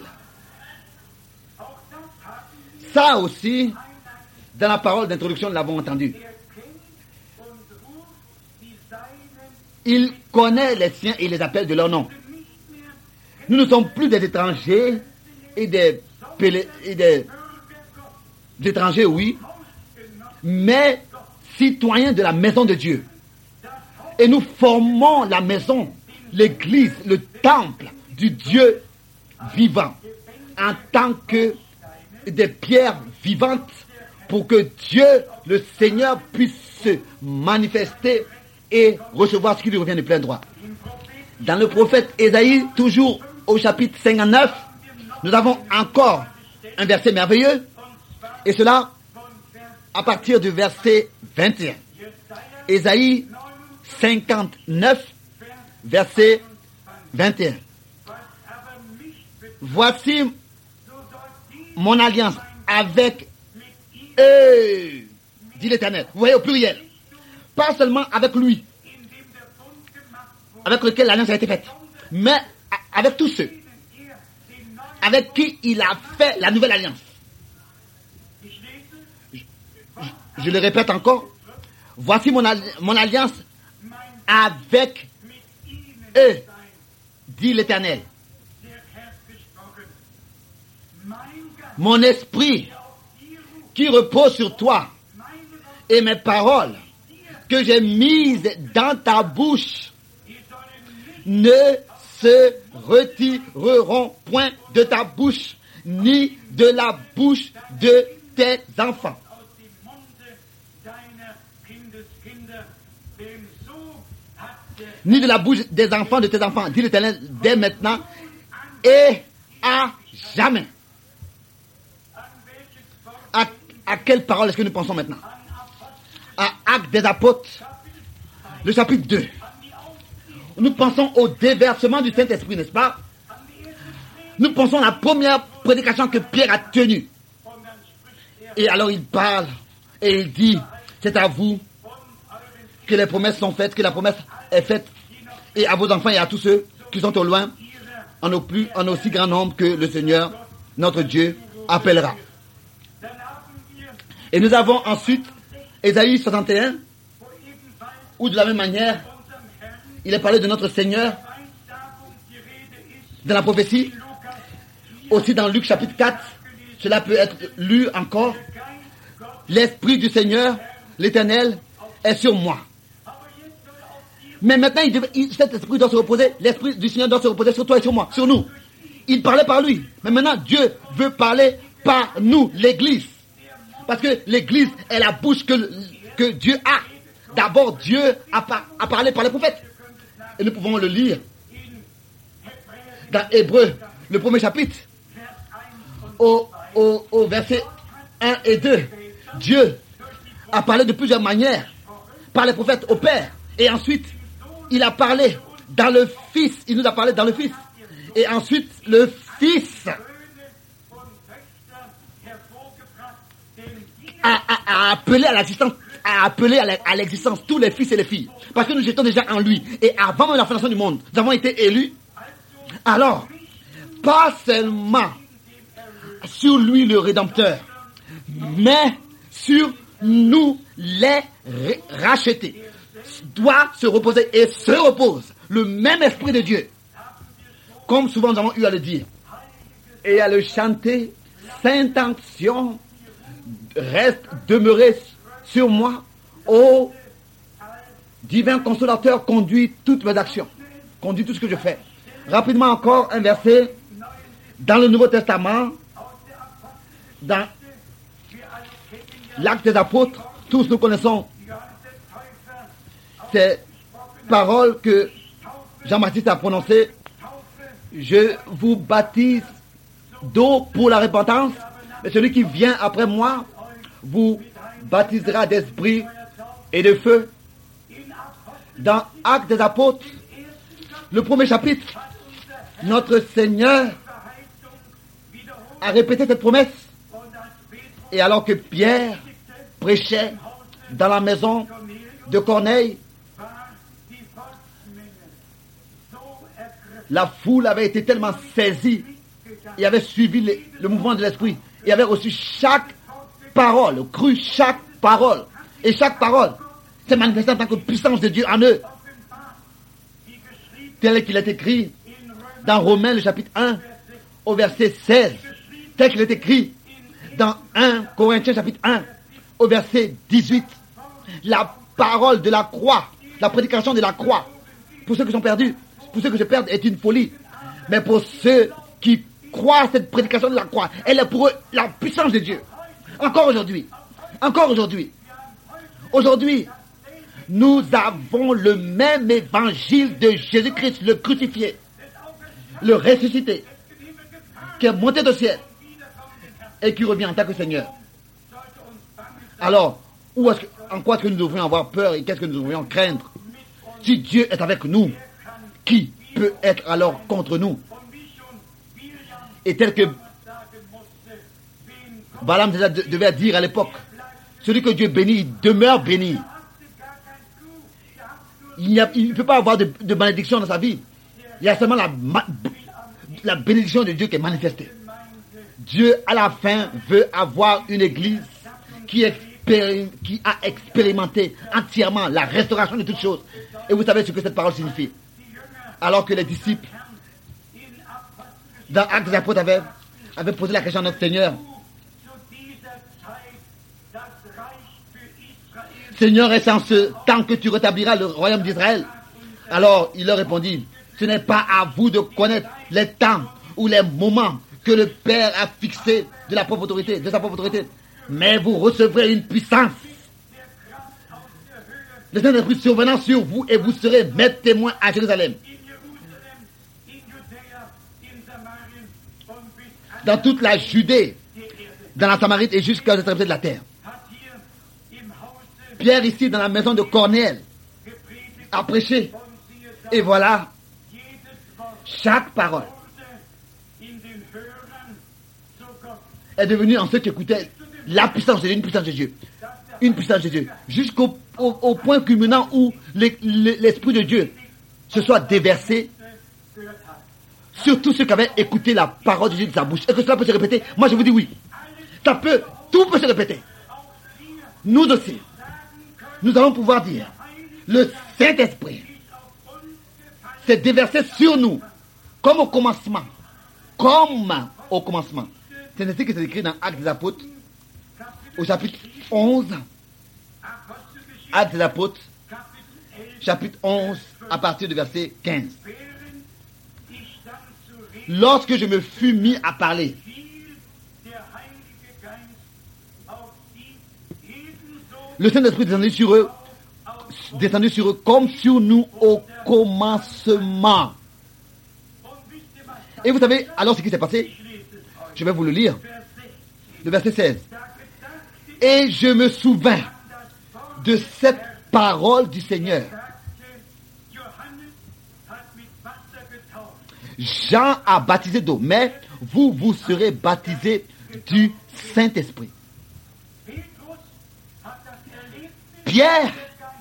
Speaker 3: Ça aussi, dans la parole d'introduction, nous l'avons entendu. Il connaît les siens et les appelle de leur nom. Nous ne sommes plus des étrangers et des étrangers, oui, mais citoyens de la maison de Dieu. Et nous formons la maison, l'église, le temple du Dieu vivant, en tant que des pierres vivantes, pour que Dieu, le Seigneur, puisse se manifester et recevoir ce qui lui revient de plein droit. Dans le prophète Ésaïe, toujours au chapitre 59, nous avons encore un verset merveilleux, et cela à partir du verset 21. Ésaïe 59, verset 21. Voici mon alliance avec eux, dit l'Éternel. Vous voyez, au pluriel. Pas seulement avec lui, avec lequel l'alliance a été faite, mais avec tous ceux avec qui il a fait la nouvelle alliance. Je le répète encore. Voici mon alliance avec eux, dit l'Éternel. Mon esprit qui repose sur toi et mes paroles que j'ai mises dans ta bouche ne se retireront point de ta bouche, ni de la bouche de tes enfants. Ni de la bouche des enfants de tes enfants, dit l'Éternel, dès maintenant et à jamais. À quelle parole est-ce que nous pensons maintenant? À Actes des Apôtres, le chapitre 2. Nous pensons au déversement du Saint-Esprit, n'est-ce pas? Nous pensons à la première prédication que Pierre a tenue. Et alors il parle et il dit, c'est à vous que les promesses sont faites, que la promesse est faite, et à vos enfants et à tous ceux qui sont au loin, en aussi grand nombre que le Seigneur, notre Dieu, appellera. Et nous avons ensuite Ésaïe 61, où de la même manière, il est parlé de notre Seigneur dans la prophétie. Aussi dans Luc chapitre 4, cela peut être lu encore. L'Esprit du Seigneur, l'Éternel, est sur moi. Mais maintenant, cet esprit doit se reposer, l'Esprit du Seigneur doit se reposer sur toi et sur moi, sur nous. Il parlait par lui. Mais maintenant, Dieu veut parler par nous, l'Église. Parce que l'Église est la bouche que Dieu a. D'abord, Dieu a parlé par les prophètes. Et nous pouvons le lire dans Hébreux, le premier chapitre, au verset 1 et 2. Dieu a parlé de plusieurs manières par les prophètes au Père. Et ensuite, il a parlé dans le Fils. Il nous a parlé dans le Fils. Et ensuite, le Fils a appelé à l'existence, à l'existence tous les fils et les filles. Parce que nous étions déjà en lui. Et avant même la fondation du monde, nous avons été élus. Alors, pas seulement sur lui le Rédempteur, mais sur nous les rachetés, doit se reposer et se repose le même Esprit de Dieu. Comme souvent nous avons eu à le dire et à le chanter, Sainte Onction reste demeurée sur moi, ô divin consolateur, conduit toutes mes actions, conduit tout ce que je fais. Rapidement encore un verset dans le Nouveau Testament, dans l'Acte des Apôtres. Tous nous connaissons ces paroles que Jean-Baptiste a prononcé, je vous baptise d'eau pour la repentance, mais celui qui vient après moi vous baptisera d'esprit et de feu. Dans Actes des Apôtres, le premier chapitre, notre Seigneur a répété cette promesse. Et alors que Pierre prêchait dans la maison de Corneille, la foule avait été tellement saisie et avait suivi le mouvement de l'esprit et avait reçu chaque parole, cru chaque parole. Et chaque parole s'est manifestée en tant que puissance de Dieu en eux. Tel qu'il est écrit dans Romains le chapitre 1 au verset 16. Tel qu'il est écrit dans 1 Corinthiens chapitre 1 au verset 18. La parole de la croix, la prédication de la croix, pour ceux qui sont perdus, pour ceux que je perds, est une folie. Mais pour ceux qui croient à cette prédication de la croix, elle est pour eux la puissance de Dieu. Encore aujourd'hui. Encore aujourd'hui. Aujourd'hui, nous avons le même évangile de Jésus-Christ, le crucifié, le ressuscité, qui est monté au ciel et qui revient en tant que Seigneur. Alors, en quoi est-ce que nous devrions avoir peur et qu'est-ce que nous devrions craindre? Si Dieu est avec nous, qui peut être alors contre nous? Et tel que Balaam devait dire à l'époque, celui que Dieu bénit, il demeure béni. Il ne peut pas avoir de malédiction dans sa vie. Il y a seulement la bénédiction de Dieu qui est manifestée. Dieu, à la fin, veut avoir une église qui a expérimenté entièrement la restauration de toutes choses. Et vous savez ce que cette parole signifie. Alors que les disciples, dans Actes des Apôtres, avaient posé la question à notre Seigneur. Seigneur, est-ce en ce temps que tu rétabliras le royaume d'Israël? Alors il leur répondit, ce n'est pas à vous de connaître les temps ou les moments que le Père a fixés de sa propre autorité, mais vous recevrez une puissance. Le Saint-Esprit survenant sur vous et vous serez mes témoins à Jérusalem, dans toute la Judée, dans la Samarie et jusqu'aux extrémités de la terre. Pierre, ici, dans la maison de Corneille, a prêché. Et voilà, chaque parole est devenue en ceux qui écoutaient la puissance de Dieu, une puissance de Dieu. Une puissance de Dieu. Jusqu'au point culminant où l'Esprit de Dieu se soit déversé sur tous ceux qui avaient écouté la parole de Dieu de sa bouche. Est-ce que cela peut se répéter? Moi, je vous dis oui. Tout peut se répéter. Nous aussi. Nous allons pouvoir dire, le Saint-Esprit s'est déversé sur nous, comme au commencement. C'est ainsi que c'est écrit dans Actes des Apôtres, au chapitre 11. Actes des Apôtres, chapitre 11, à partir du verset 15. Lorsque je me fus mis à parler, le Saint-Esprit descendu sur eux comme sur nous au commencement. Et vous savez, alors ce qui s'est passé, je vais vous le lire, le verset 16. Et je me souvins de cette parole du Seigneur. Jean a baptisé d'eau, mais vous serez baptisés du Saint-Esprit. Pierre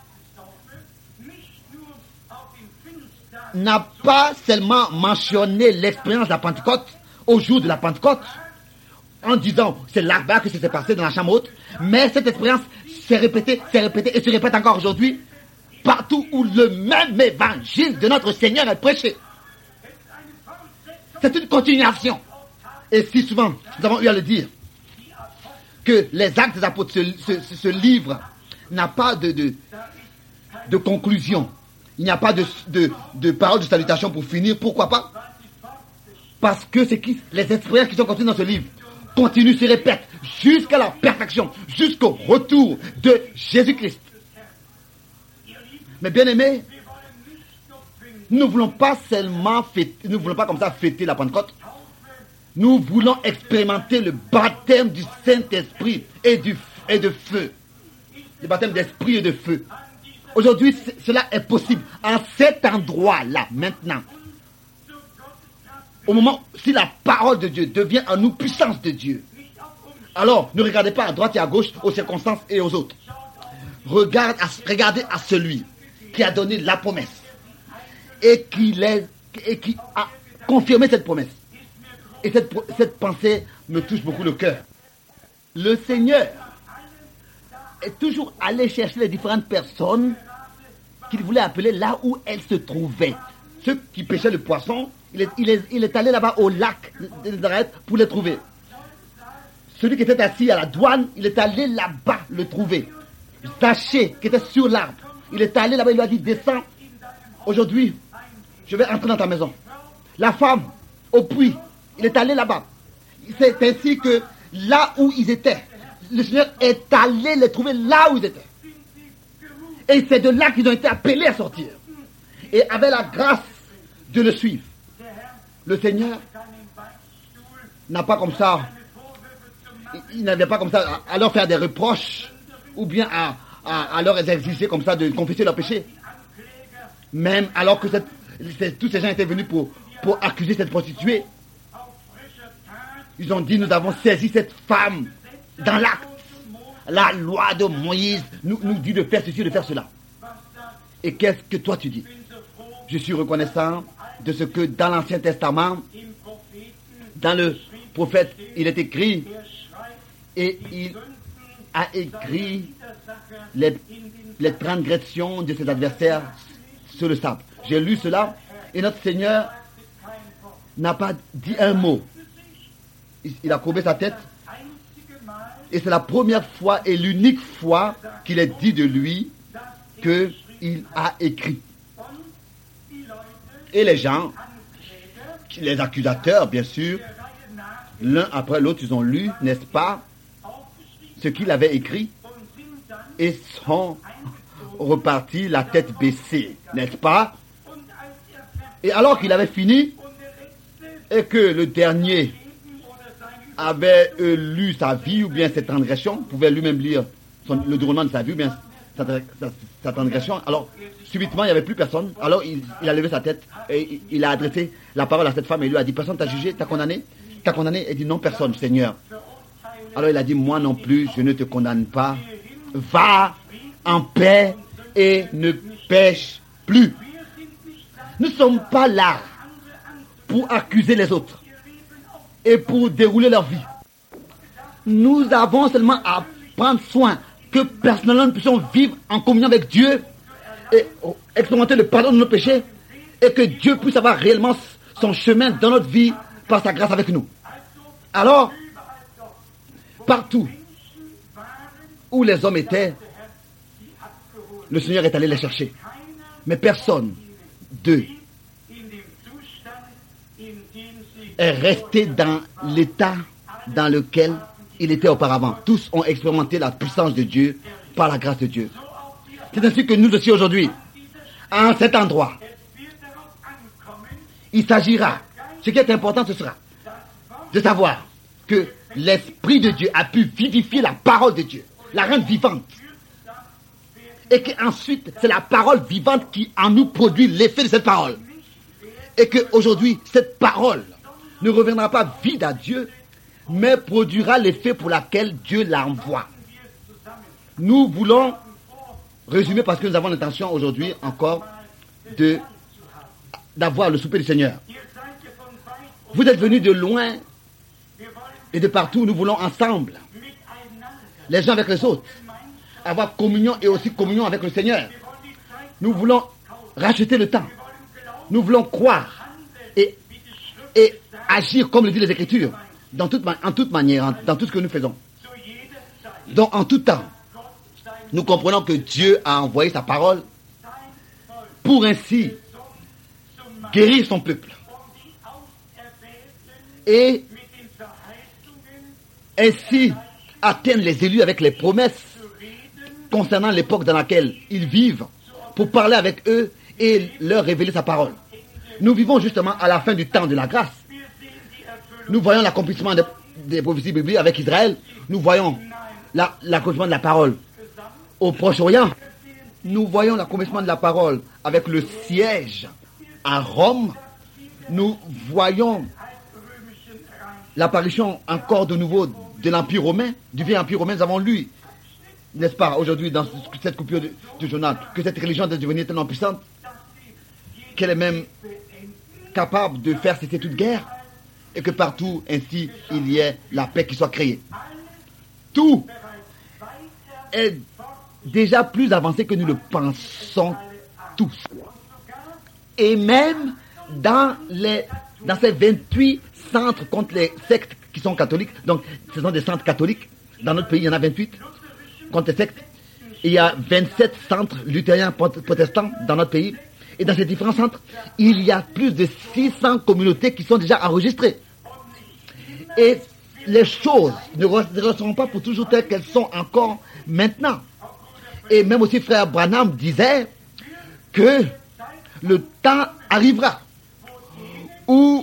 Speaker 3: n'a pas seulement mentionné l'expérience de la Pentecôte au jour de la Pentecôte en disant c'est là-bas que ça s'est passé dans la chambre haute, mais cette expérience s'est répétée et se répète encore aujourd'hui partout où le même évangile de notre Seigneur est prêché. C'est une continuation. Et si souvent nous avons eu à le dire que les Actes des Apôtres, ce livre n'a pas de conclusion. Il n'y a pas de parole de salutation pour finir. Pourquoi pas? Parce que les expériences qui sont contenues dans ce livre continuent, se répètent jusqu'à la perfection, jusqu'au retour de Jésus-Christ. Mais bien aimés, Nous ne voulons pas seulement fêter, nous ne voulons pas comme ça fêter la Pentecôte. Nous voulons expérimenter le baptême du Saint-Esprit et de feu. Le baptême d'esprit et de feu. Aujourd'hui, cela est possible. En cet endroit-là, maintenant. Au moment, si la parole de Dieu devient en nous puissance de Dieu, alors ne regardez pas à droite et à gauche, aux circonstances et aux autres. Regardez à celui qui a donné la promesse et qui a confirmé cette promesse. Et cette pensée me touche beaucoup le cœur. Le Seigneur est toujours allé chercher les différentes personnes qu'il voulait appeler là où elles se trouvaient. Ceux qui pêchaient le poisson, il est allé là-bas au lac de Nazareth pour les trouver. Celui qui était assis à la douane, il est allé là-bas le trouver. Zaché, qui était sur l'arbre, il est allé là-bas, il lui a dit, descends, aujourd'hui, je vais entrer dans ta maison. La femme, au puits, il est allé là-bas. C'est ainsi que là où ils étaient, le Seigneur est allé les trouver là où ils étaient. Et c'est de là qu'ils ont été appelés à sortir. Et avec la grâce de le suivre. Le Seigneur n'a pas comme ça, il n'avait pas comme ça à leur faire des reproches ou bien à leur exiger comme ça de confesser leurs péchés. Même alors que tous ces gens étaient venus pour accuser cette prostituée. Ils ont dit, nous avons saisi cette femme dans l'acte. La loi de Moïse nous dit de faire ceci, de faire cela. Et qu'est-ce que toi tu dis? Je suis reconnaissant de ce que dans l'Ancien Testament, dans le prophète, il est écrit, et il a écrit les transgressions de ses adversaires sur le sable. J'ai lu cela, et notre Seigneur n'a pas dit un mot. Il a courbé sa tête, et c'est la première fois et l'unique fois qu'il est dit de lui qu'il a écrit. Et les gens, les accusateurs bien sûr, l'un après l'autre, ils ont lu, n'est-ce pas, ce qu'il avait écrit, et sont repartis la tête baissée, n'est-ce pas? Et alors qu'il avait fini, et que le dernier avait lu sa vie ou bien ses transgressions, pouvait lui-même lire le déroulement de sa vie ou bien sa transgression, alors subitement il n'y avait plus personne, alors il a levé sa tête et il a adressé la parole à cette femme et lui a dit, personne t'a jugé, t'a condamné? Il dit, non, personne, Seigneur. Alors il a dit, moi non plus, je ne te condamne pas, va en paix et ne pêche plus. Nous ne sommes pas là pour accuser les autres et pour dérouler leur vie. Nous avons seulement à prendre soin que personnellement nous puissions vivre en communion avec Dieu et expérimenter le pardon de nos péchés et que Dieu puisse avoir réellement son chemin dans notre vie par sa grâce avec nous. Alors, partout où les hommes étaient, le Seigneur est allé les chercher. Mais personne d'eux est resté dans l'état dans lequel il était auparavant. Tous ont expérimenté la puissance de Dieu par la grâce de Dieu. C'est ainsi que nous aussi aujourd'hui, à cet endroit, il s'agira, ce qui est important ce sera, de savoir que l'Esprit de Dieu a pu vivifier la parole de Dieu, la rendre vivante. Et qu'ensuite, c'est la parole vivante qui en nous produit l'effet de cette parole. Et qu'aujourd'hui, cette parole ne reviendra pas vide à Dieu, mais produira l'effet pour lequel Dieu l'envoie. Nous voulons résumer parce que nous avons l'intention aujourd'hui encore d'avoir le souper du Seigneur. Vous êtes venus de loin et de partout, nous voulons ensemble, les uns avec les autres, avoir communion et aussi communion avec le Seigneur. Nous voulons racheter le temps. Nous voulons croire et agir comme le dit les Écritures, en toute manière, dans tout ce que nous faisons. Donc en tout temps, nous comprenons que Dieu a envoyé sa parole pour ainsi guérir son peuple et ainsi atteindre les élus avec les promesses concernant l'époque dans laquelle ils vivent, pour parler avec eux et leur révéler sa parole. Nous vivons justement à la fin du temps de la grâce. Nous voyons l'accomplissement des prophéties bibliques avec Israël. Nous voyons l'accomplissement de la parole au Proche-Orient. Nous voyons l'accomplissement de la parole avec le siège à Rome. Nous voyons l'apparition encore de nouveau de l'Empire romain, du vieil Empire romain. Nous avons lu, n'est-ce pas, aujourd'hui dans cette coupure du journal, que cette religion est devenue tellement puissante qu'elle est même capable de faire cesser toute guerre et que partout, ainsi, il y ait la paix qui soit créée. Tout est déjà plus avancé que nous le pensons tous. Et même dans ces 28 centres contre les sectes qui sont catholiques, donc ce sont des centres catholiques, dans notre pays il y en a 28 contre les sectes, et il y a 27 centres luthériens protestants dans notre pays, et dans ces différents centres, il y a plus de 600 communautés qui sont déjà enregistrées. Et les choses ne resteront pas pour toujours telles qu'elles sont encore maintenant. Et même aussi frère Branham disait que le temps arrivera où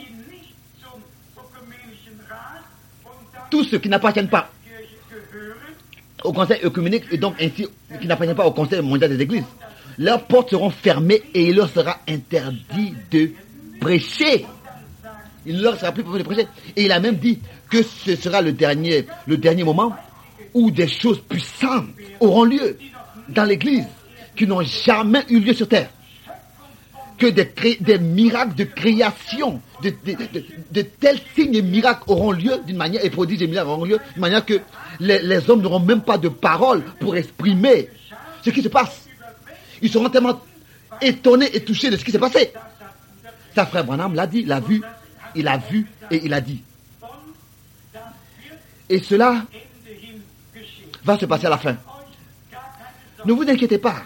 Speaker 3: tous ceux qui n'appartiennent pas au conseil œcuménique et donc ainsi qui n'appartiennent pas au conseil mondial des églises, leurs portes seront fermées et il leur sera interdit de prêcher. Il ne leur sera plus possible de prêcher. Et il a même dit que ce sera le dernier moment où des choses puissantes auront lieu dans l'église qui n'ont jamais eu lieu sur terre. Que des miracles de création, de tels signes et miracles auront lieu d'une manière, et prodiges et miracles auront lieu d'une manière que les hommes n'auront même pas de parole pour exprimer ce qui se passe. Ils seront tellement étonnés et touchés de ce qui s'est passé. Sa frère Branham l'a dit, l'a vu, il a vu et il a dit. Et cela va se passer à la fin. Ne vous inquiétez pas.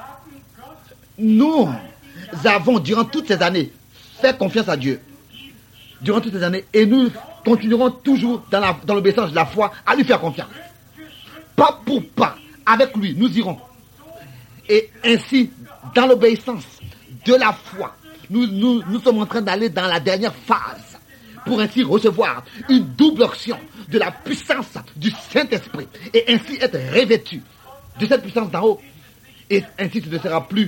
Speaker 3: Nous avons, durant toutes ces années, fait confiance à Dieu. Durant toutes ces années. Et nous continuerons toujours dans l'obéissance de la foi à lui faire confiance. Pas pour pas. Avec lui, nous irons. Et ainsi, dans l'obéissance de la foi, nous sommes en train d'aller dans la dernière phase pour ainsi recevoir une double onction de la puissance du Saint-Esprit et ainsi être revêtu de cette puissance d'en haut. Et ainsi, ce ne sera plus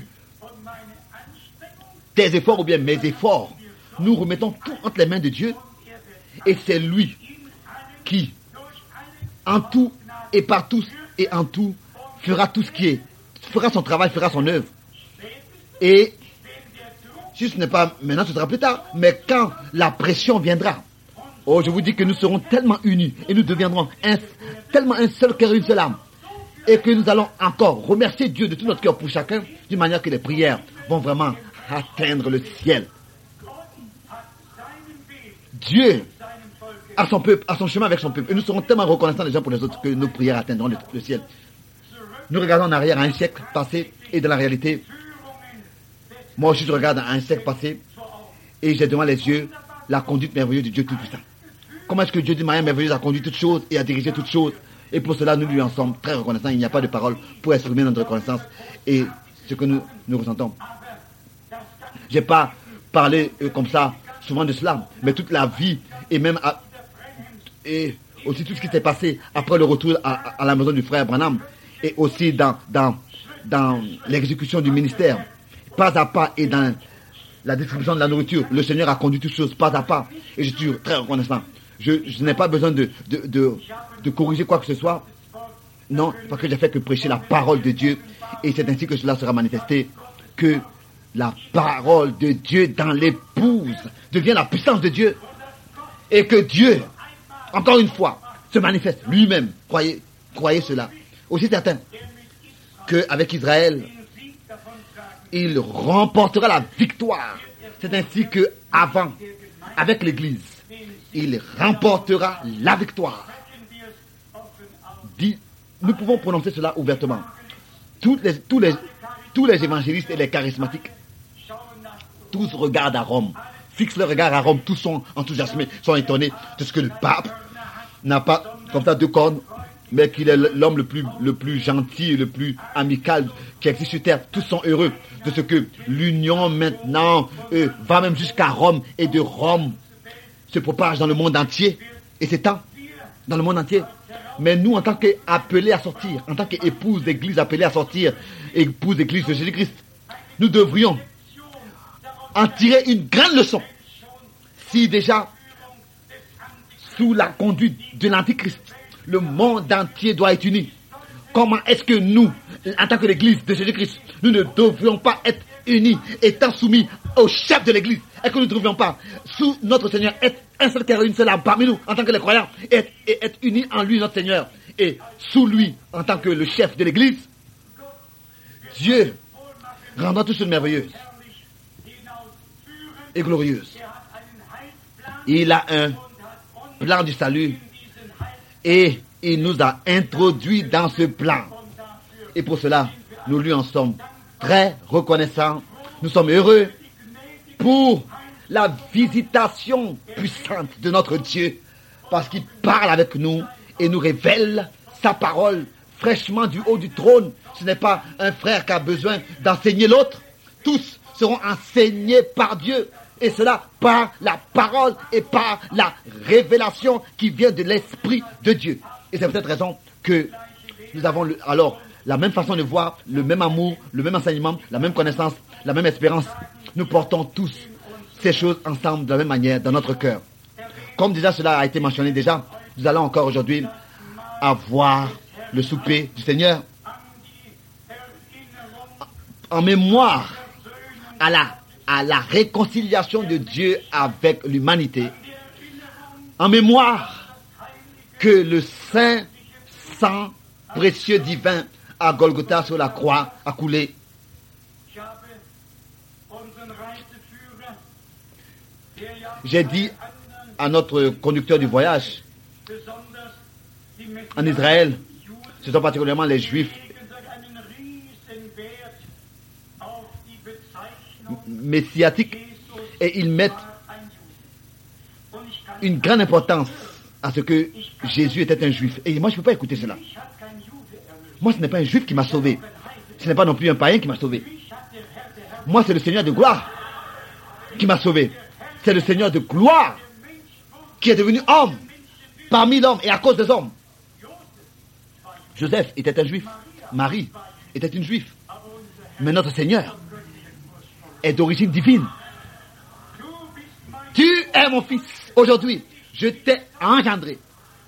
Speaker 3: tes efforts ou bien mes efforts. Nous remettons tout entre les mains de Dieu et c'est lui qui, en tout et par tous et en tout, fera tout ce qui est, fera son travail, fera son œuvre. Et si ce n'est pas maintenant, ce sera plus tard. Mais quand la pression viendra, oh, je vous dis que nous serons tellement unis et nous deviendrons tellement un seul cœur, une seule âme. Et que nous allons encore remercier Dieu de tout notre cœur pour chacun, d'une manière que les prières vont vraiment atteindre le ciel. Dieu a son peuple, a son chemin avec son peuple. Et nous serons tellement reconnaissants les uns pour les autres que nos prières atteindront le ciel. Nous regardons en arrière à un siècle passé et dans la réalité, moi aussi je regarde à un siècle passé et j'ai devant les yeux la conduite merveilleuse de Dieu Tout-Puissant. Comment est-ce que Dieu d'une manière merveilleuse a conduit toutes choses et a dirigé toutes choses? Et pour cela, nous lui en sommes très reconnaissants. Il n'y a pas de parole pour exprimer notre reconnaissance et ce que nous ressentons. Je n'ai pas parlé comme ça souvent de cela, mais toute la vie et même et aussi tout ce qui s'est passé après le retour à la maison du frère Branham et aussi dans l'exécution du ministère, pas à pas et dans la distribution de la nourriture, le Seigneur a conduit toutes choses pas à pas et je suis très reconnaissant. Je n'ai pas besoin de corriger quoi que ce soit. Non, parce que j'ai fait que prêcher la parole de Dieu. Et c'est ainsi que cela sera manifesté. Que la parole de Dieu dans l'épouse devient la puissance de Dieu. Et que Dieu, encore une fois, se manifeste lui-même. Croyez cela. Aussi certain qu'avec Israël, il remportera la victoire. C'est ainsi que avant, avec l'Église, il remportera la victoire. Nous pouvons prononcer cela ouvertement. Tous les évangélistes et les charismatiques, tous regardent à Rome, fixent leur regard à Rome, tous sont enthousiasmés, sont étonnés de ce que le pape n'a pas, comme ça, deux cornes mais qu'il est l'homme le plus gentil, le plus amical qui existe sur terre. Tous sont heureux de ce que l'union maintenant va même jusqu'à Rome, et de Rome se propage dans le monde entier, et c'est tant dans le monde entier. Mais nous, en tant qu'appelés à sortir, en tant qu'épouse d'église appelée à sortir, épouse d'église de Jésus-Christ, nous devrions en tirer une grande leçon. Si déjà, sous la conduite de l'Antichrist, le monde entier doit être uni, comment est-ce que nous, en tant que l'église de Jésus-Christ, nous ne devrions pas être unis, étant soumis au chef de l'église? Est-ce que nous ne devrions pas, sous notre Seigneur, être un seul cœur, une seule âme parmi nous, en tant que les croyants, et être unis en lui, notre Seigneur, et sous lui, en tant que le chef de l'église? Dieu rendra toutes choses merveilleuses et glorieuses. Il a un plan du salut, et il nous a introduits dans ce plan. Et pour cela, nous lui en sommes très reconnaissants. Nous sommes heureux pour la visitation puissante de notre Dieu, parce qu'il parle avec nous et nous révèle sa parole fraîchement du haut du trône. Ce n'est pas un frère qui a besoin d'enseigner l'autre. Tous seront enseignés par Dieu, et cela par la parole et par la révélation qui vient de l'Esprit de Dieu. Et c'est pour cette raison que nous avons alors la même façon de voir, le même amour, le même enseignement, la même connaissance, la même espérance. Nous portons tous ces choses ensemble de la même manière dans notre cœur. Comme déjà cela a été mentionné déjà, nous allons encore aujourd'hui avoir le souper du Seigneur en mémoire à la réconciliation de Dieu avec l'humanité, en mémoire que le saint sang précieux divin à Golgotha sur la croix a coulé. J'ai dit à notre conducteur du voyage, en Israël, ce sont particulièrement les Juifs messiatiques, et ils mettent une grande importance à ce que Jésus était un Juif. Et moi, je ne peux pas écouter cela. Moi, ce n'est pas un Juif qui m'a sauvé. Ce n'est pas non plus un païen qui m'a sauvé. Moi, c'est le Seigneur de gloire qui m'a sauvé. C'est le Seigneur de gloire qui est devenu homme parmi l'homme et à cause des hommes. Joseph était un Juif. Marie était une Juive. Mais notre Seigneur est d'origine divine. Tu es mon fils. Aujourd'hui, je t'ai engendré.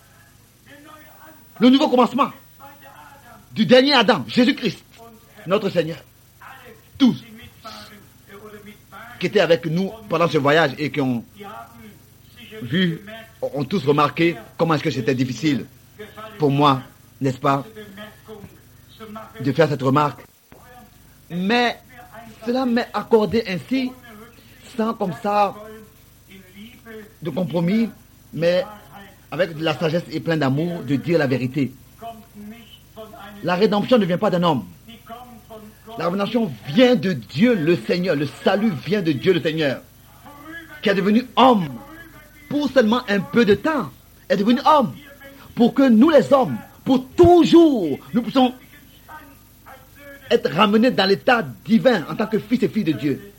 Speaker 3: Le nouveau commencement du dernier Adam, Jésus-Christ, notre Seigneur. Tous qui étaient avec nous pendant ce voyage et qui ont vu, ont tous remarqué comment est-ce que c'était difficile pour moi, n'est-ce pas, de faire cette remarque. Mais cela m'est accordé ainsi, sans comme ça de compromis, mais avec de la sagesse et plein d'amour, de dire la vérité. La rédemption ne vient pas d'un homme. La rédemption vient de Dieu le Seigneur. Le salut vient de Dieu le Seigneur, qui est devenu homme pour seulement un peu de temps. Est devenu homme pour que nous les hommes, pour toujours, nous puissions être ramenés dans l'état divin en tant que fils et filles de Dieu.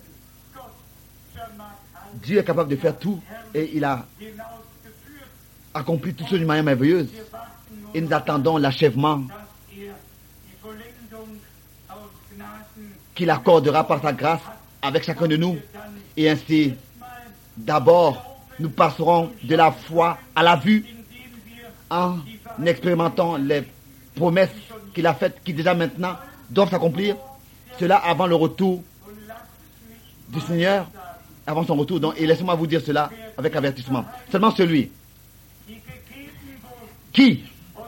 Speaker 3: Dieu est capable de faire tout, et il a accompli tout cela d'une manière merveilleuse. Et nous attendons l'achèvement qu'il accordera par sa grâce avec chacun de nous. Et ainsi, d'abord, nous passerons de la foi à la vue en expérimentant les promesses qu'il a faites, qui déjà maintenant doivent s'accomplir. Cela avant le retour du Seigneur, avant son retour. Donc, et laissez-moi vous dire cela avec avertissement. Seulement celui qui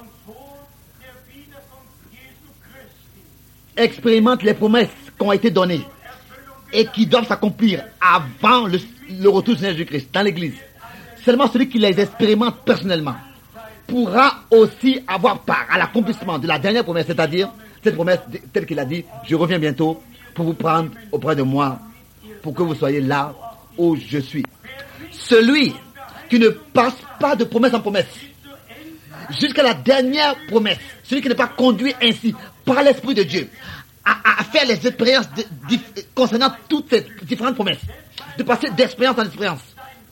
Speaker 3: expérimente les promesses qui ont été données et qui doivent s'accomplir avant le retour du Seigneur Jésus-Christ dans l'Église, seulement celui qui les expérimente personnellement pourra aussi avoir part à l'accomplissement de la dernière promesse, c'est-à-dire cette promesse telle qu'il a dit: je reviens bientôt pour vous prendre auprès de moi, pour que vous soyez là où je suis. Celui qui ne passe pas de promesse en promesse jusqu'à la dernière promesse. Celui qui n'est pas conduit ainsi par l'Esprit de Dieu à faire les expériences concernant toutes ces différentes promesses, de passer d'expérience en expérience,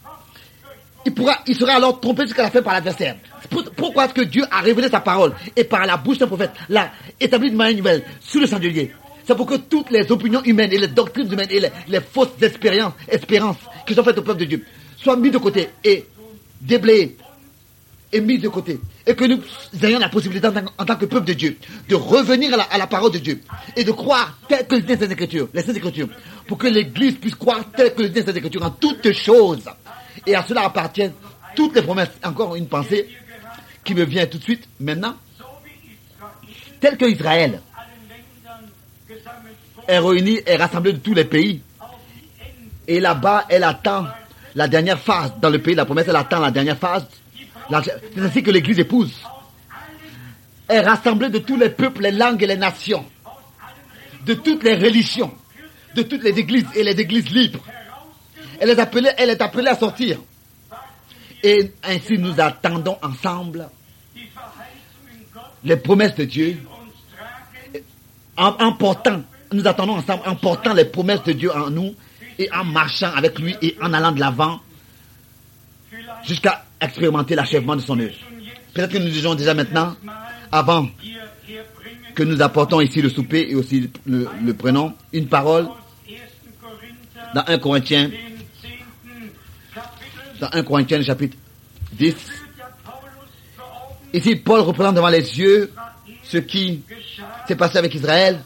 Speaker 3: il sera alors trompé jusqu'à la fin par l'adversaire. Pourquoi est-ce que Dieu a révélé sa parole et par la bouche d'un prophète l'a établi de manière nouvelle sous le chandelier? C'est pour que toutes les opinions humaines et les doctrines humaines et les fausses espérances qui sont faites au peuple de Dieu soient mises de côté et déblayées et mises de côté. Et que nous ayons la possibilité en tant que peuple de Dieu de revenir à la parole de Dieu et de croire tel que le dit les Saintes Écritures, pour que l'Église puisse croire tel que le dit les Saintes Écritures en toutes choses. Et à cela appartiennent toutes les promesses. Encore une pensée qui me vient tout de suite maintenant. Tel que Israël est réuni et rassemblé de tous les pays. Et là-bas, elle attend la dernière phase. Dans le pays de la promesse, elle attend la dernière phase. C'est ainsi que l'Église épouse est rassemblée de tous les peuples, les langues et les nations, de toutes les religions, de toutes les églises et les églises libres. Elle est appelée à sortir. Et ainsi nous attendons ensemble les promesses de Dieu. Nous attendons ensemble en portant les promesses de Dieu en nous et en marchant avec lui et en allant de l'avant jusqu'à expérimenter l'achèvement de son œuvre. Peut-être que nous disons déjà maintenant, avant que nous apportons ici le souper et aussi le prenons, une parole dans 1 Corinthiens, chapitre 10. Ici, Paul représente devant les yeux ce qui s'est passé avec Israël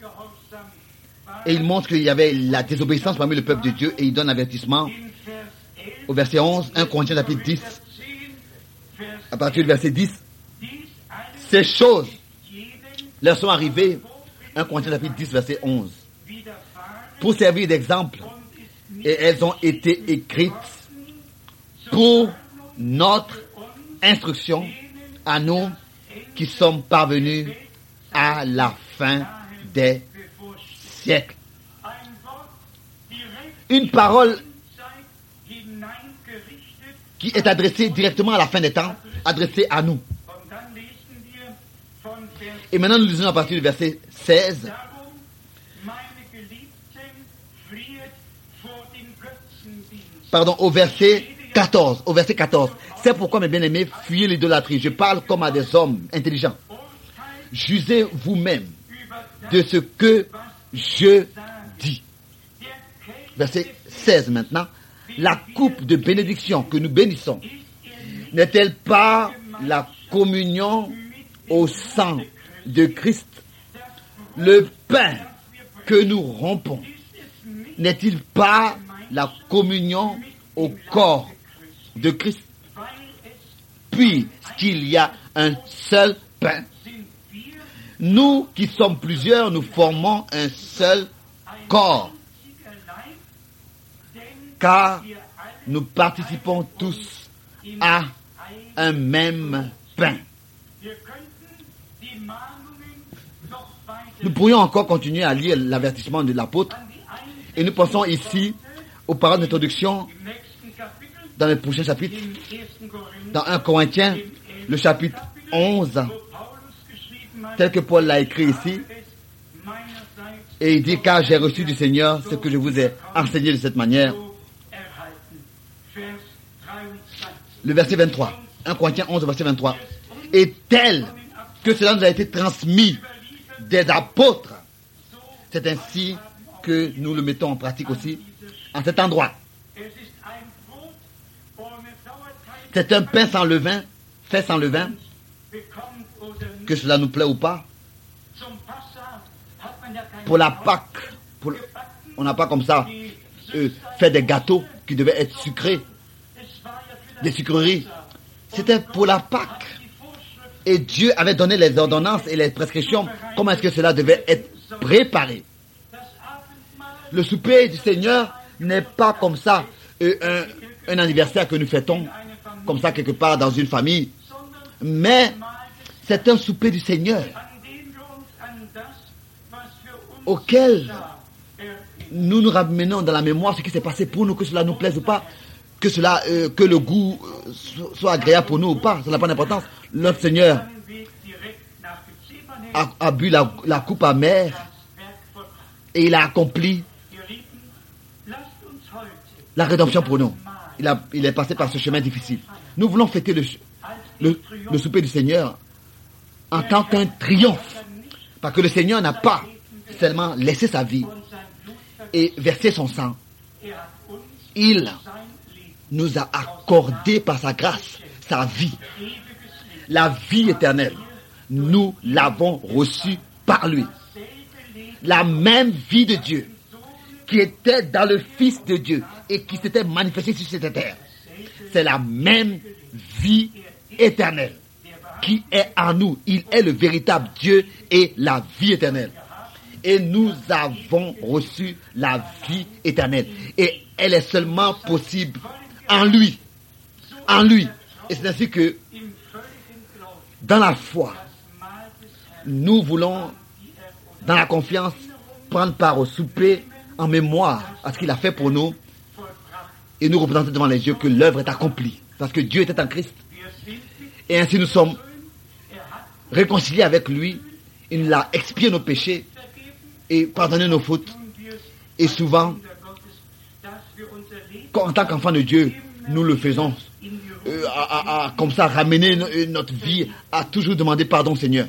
Speaker 3: et il montre qu'il y avait la désobéissance parmi le peuple de Dieu et il donne l'avertissement au verset 11, 1 Corinthiens chapitre 10, à partir du verset 10. Ces choses leur sont arrivées, 1 Corinthiens chapitre 10, verset 11, pour servir d'exemple, et elles ont été écrites pour notre instruction à nous qui sommes parvenus à la fin des siècles. Une parole qui est adressée directement à la fin des temps, adressée à nous. Et maintenant nous lisons à partir du verset 16. Pardon, au verset 14. C'est pourquoi, mes bien-aimés, fuyez l'idolâtrie. Je parle comme à des hommes intelligents. Jugez vous-même de ce que je dis. Verset 16 maintenant. La coupe de bénédiction que nous bénissons n'est-elle pas la communion au sang de Christ? Le pain que nous rompons n'est-il pas la communion au corps de Christ? Puisqu'il y a un seul pain, nous qui sommes plusieurs, nous formons un seul corps, car nous participons tous à un même pain. Nous pourrions encore continuer à lire l'avertissement de l'apôtre et nous pensons ici aux paroles d'introduction dans le prochain chapitre, dans 1 Corinthiens, le chapitre 11, tel que Paul l'a écrit ici. Et il dit, car j'ai reçu du Seigneur ce que je vous ai enseigné de cette manière. Le verset 23, 1 Corinthiens 11, verset 23. Et tel que cela nous a été transmis des apôtres, c'est ainsi que nous le mettons en pratique aussi en cet endroit. C'est un pain sans levain, fait sans levain, que cela nous plaît ou pas. Pour la Pâque, on n'a pas comme ça fait des gâteaux qui devaient être sucrés, des sucreries. C'était pour la Pâque. Et Dieu avait donné les ordonnances et les prescriptions, comment est-ce que cela devait être préparé. Le souper du Seigneur n'est pas comme ça un anniversaire que nous fêtons, comme ça quelque part dans une famille, mais c'est un souper du Seigneur auquel nous nous ramenons dans la mémoire ce qui s'est passé pour nous, que cela nous plaise ou pas, que le goût soit agréable pour nous ou pas, ça n'a pas d'importance. Notre Seigneur a bu la coupe amère et il a accompli la rédemption pour nous. Il est passé par ce chemin difficile. Nous voulons fêter le souper du Seigneur en tant qu'un triomphe. Parce que le Seigneur n'a pas seulement laissé sa vie et versé son sang. Il nous a accordé par sa grâce sa vie. La vie éternelle. Nous l'avons reçue par lui. La même vie de Dieu qui était dans le Fils de Dieu et qui s'était manifestée sur cette terre. C'est la même vie éternelle qui est en nous. Il est le véritable Dieu et la vie éternelle. Et nous avons reçu la vie éternelle. Et elle est seulement possible en lui. En lui. Et c'est ainsi que, dans la foi, nous voulons, dans la confiance, prendre part au souper en mémoire à ce qu'il a fait pour nous et nous représenter devant les yeux que l'œuvre est accomplie. Parce que Dieu était en Christ. Et ainsi nous sommes réconciliés avec lui. Il nous a expié nos péchés et pardonné nos fautes. Et souvent, en tant qu'enfants de Dieu, nous le faisons comme ça, ramener notre vie à toujours demander pardon, Seigneur.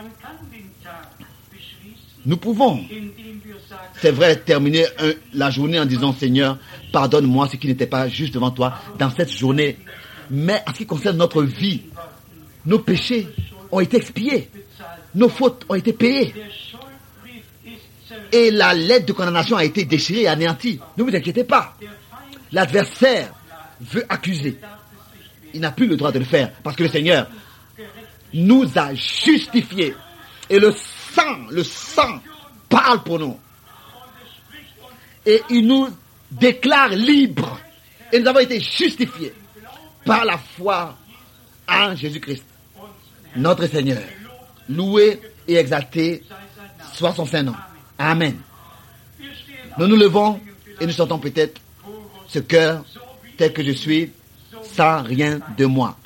Speaker 3: Nous pouvons, c'est vrai, terminer la journée en disant, Seigneur, pardonne-moi ce qui n'était pas juste devant toi dans cette journée. Mais en ce qui concerne notre vie, nos péchés ont été expiés. Nos fautes ont été payées. Et la lettre de condamnation a été déchirée et anéantie. Ne vous inquiétez pas. L'adversaire veut accuser. Il n'a plus le droit de le faire parce que le Seigneur nous a justifiés. Et le sang parle pour nous. Et il nous déclare libres. Et nous avons été justifiés par la foi en Jésus-Christ, notre Seigneur. Loué et exalté soit son Saint-Nom. Amen. Nous nous levons et nous chantons peut-être ce cœur tel que je suis, sans rien de moi.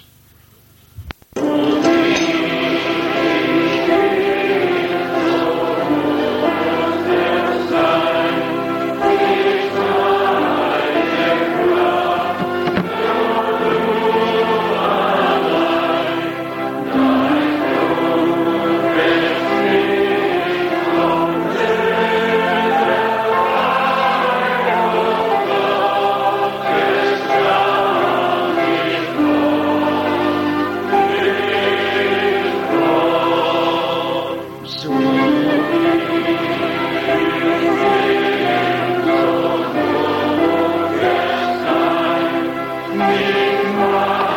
Speaker 1: Amen.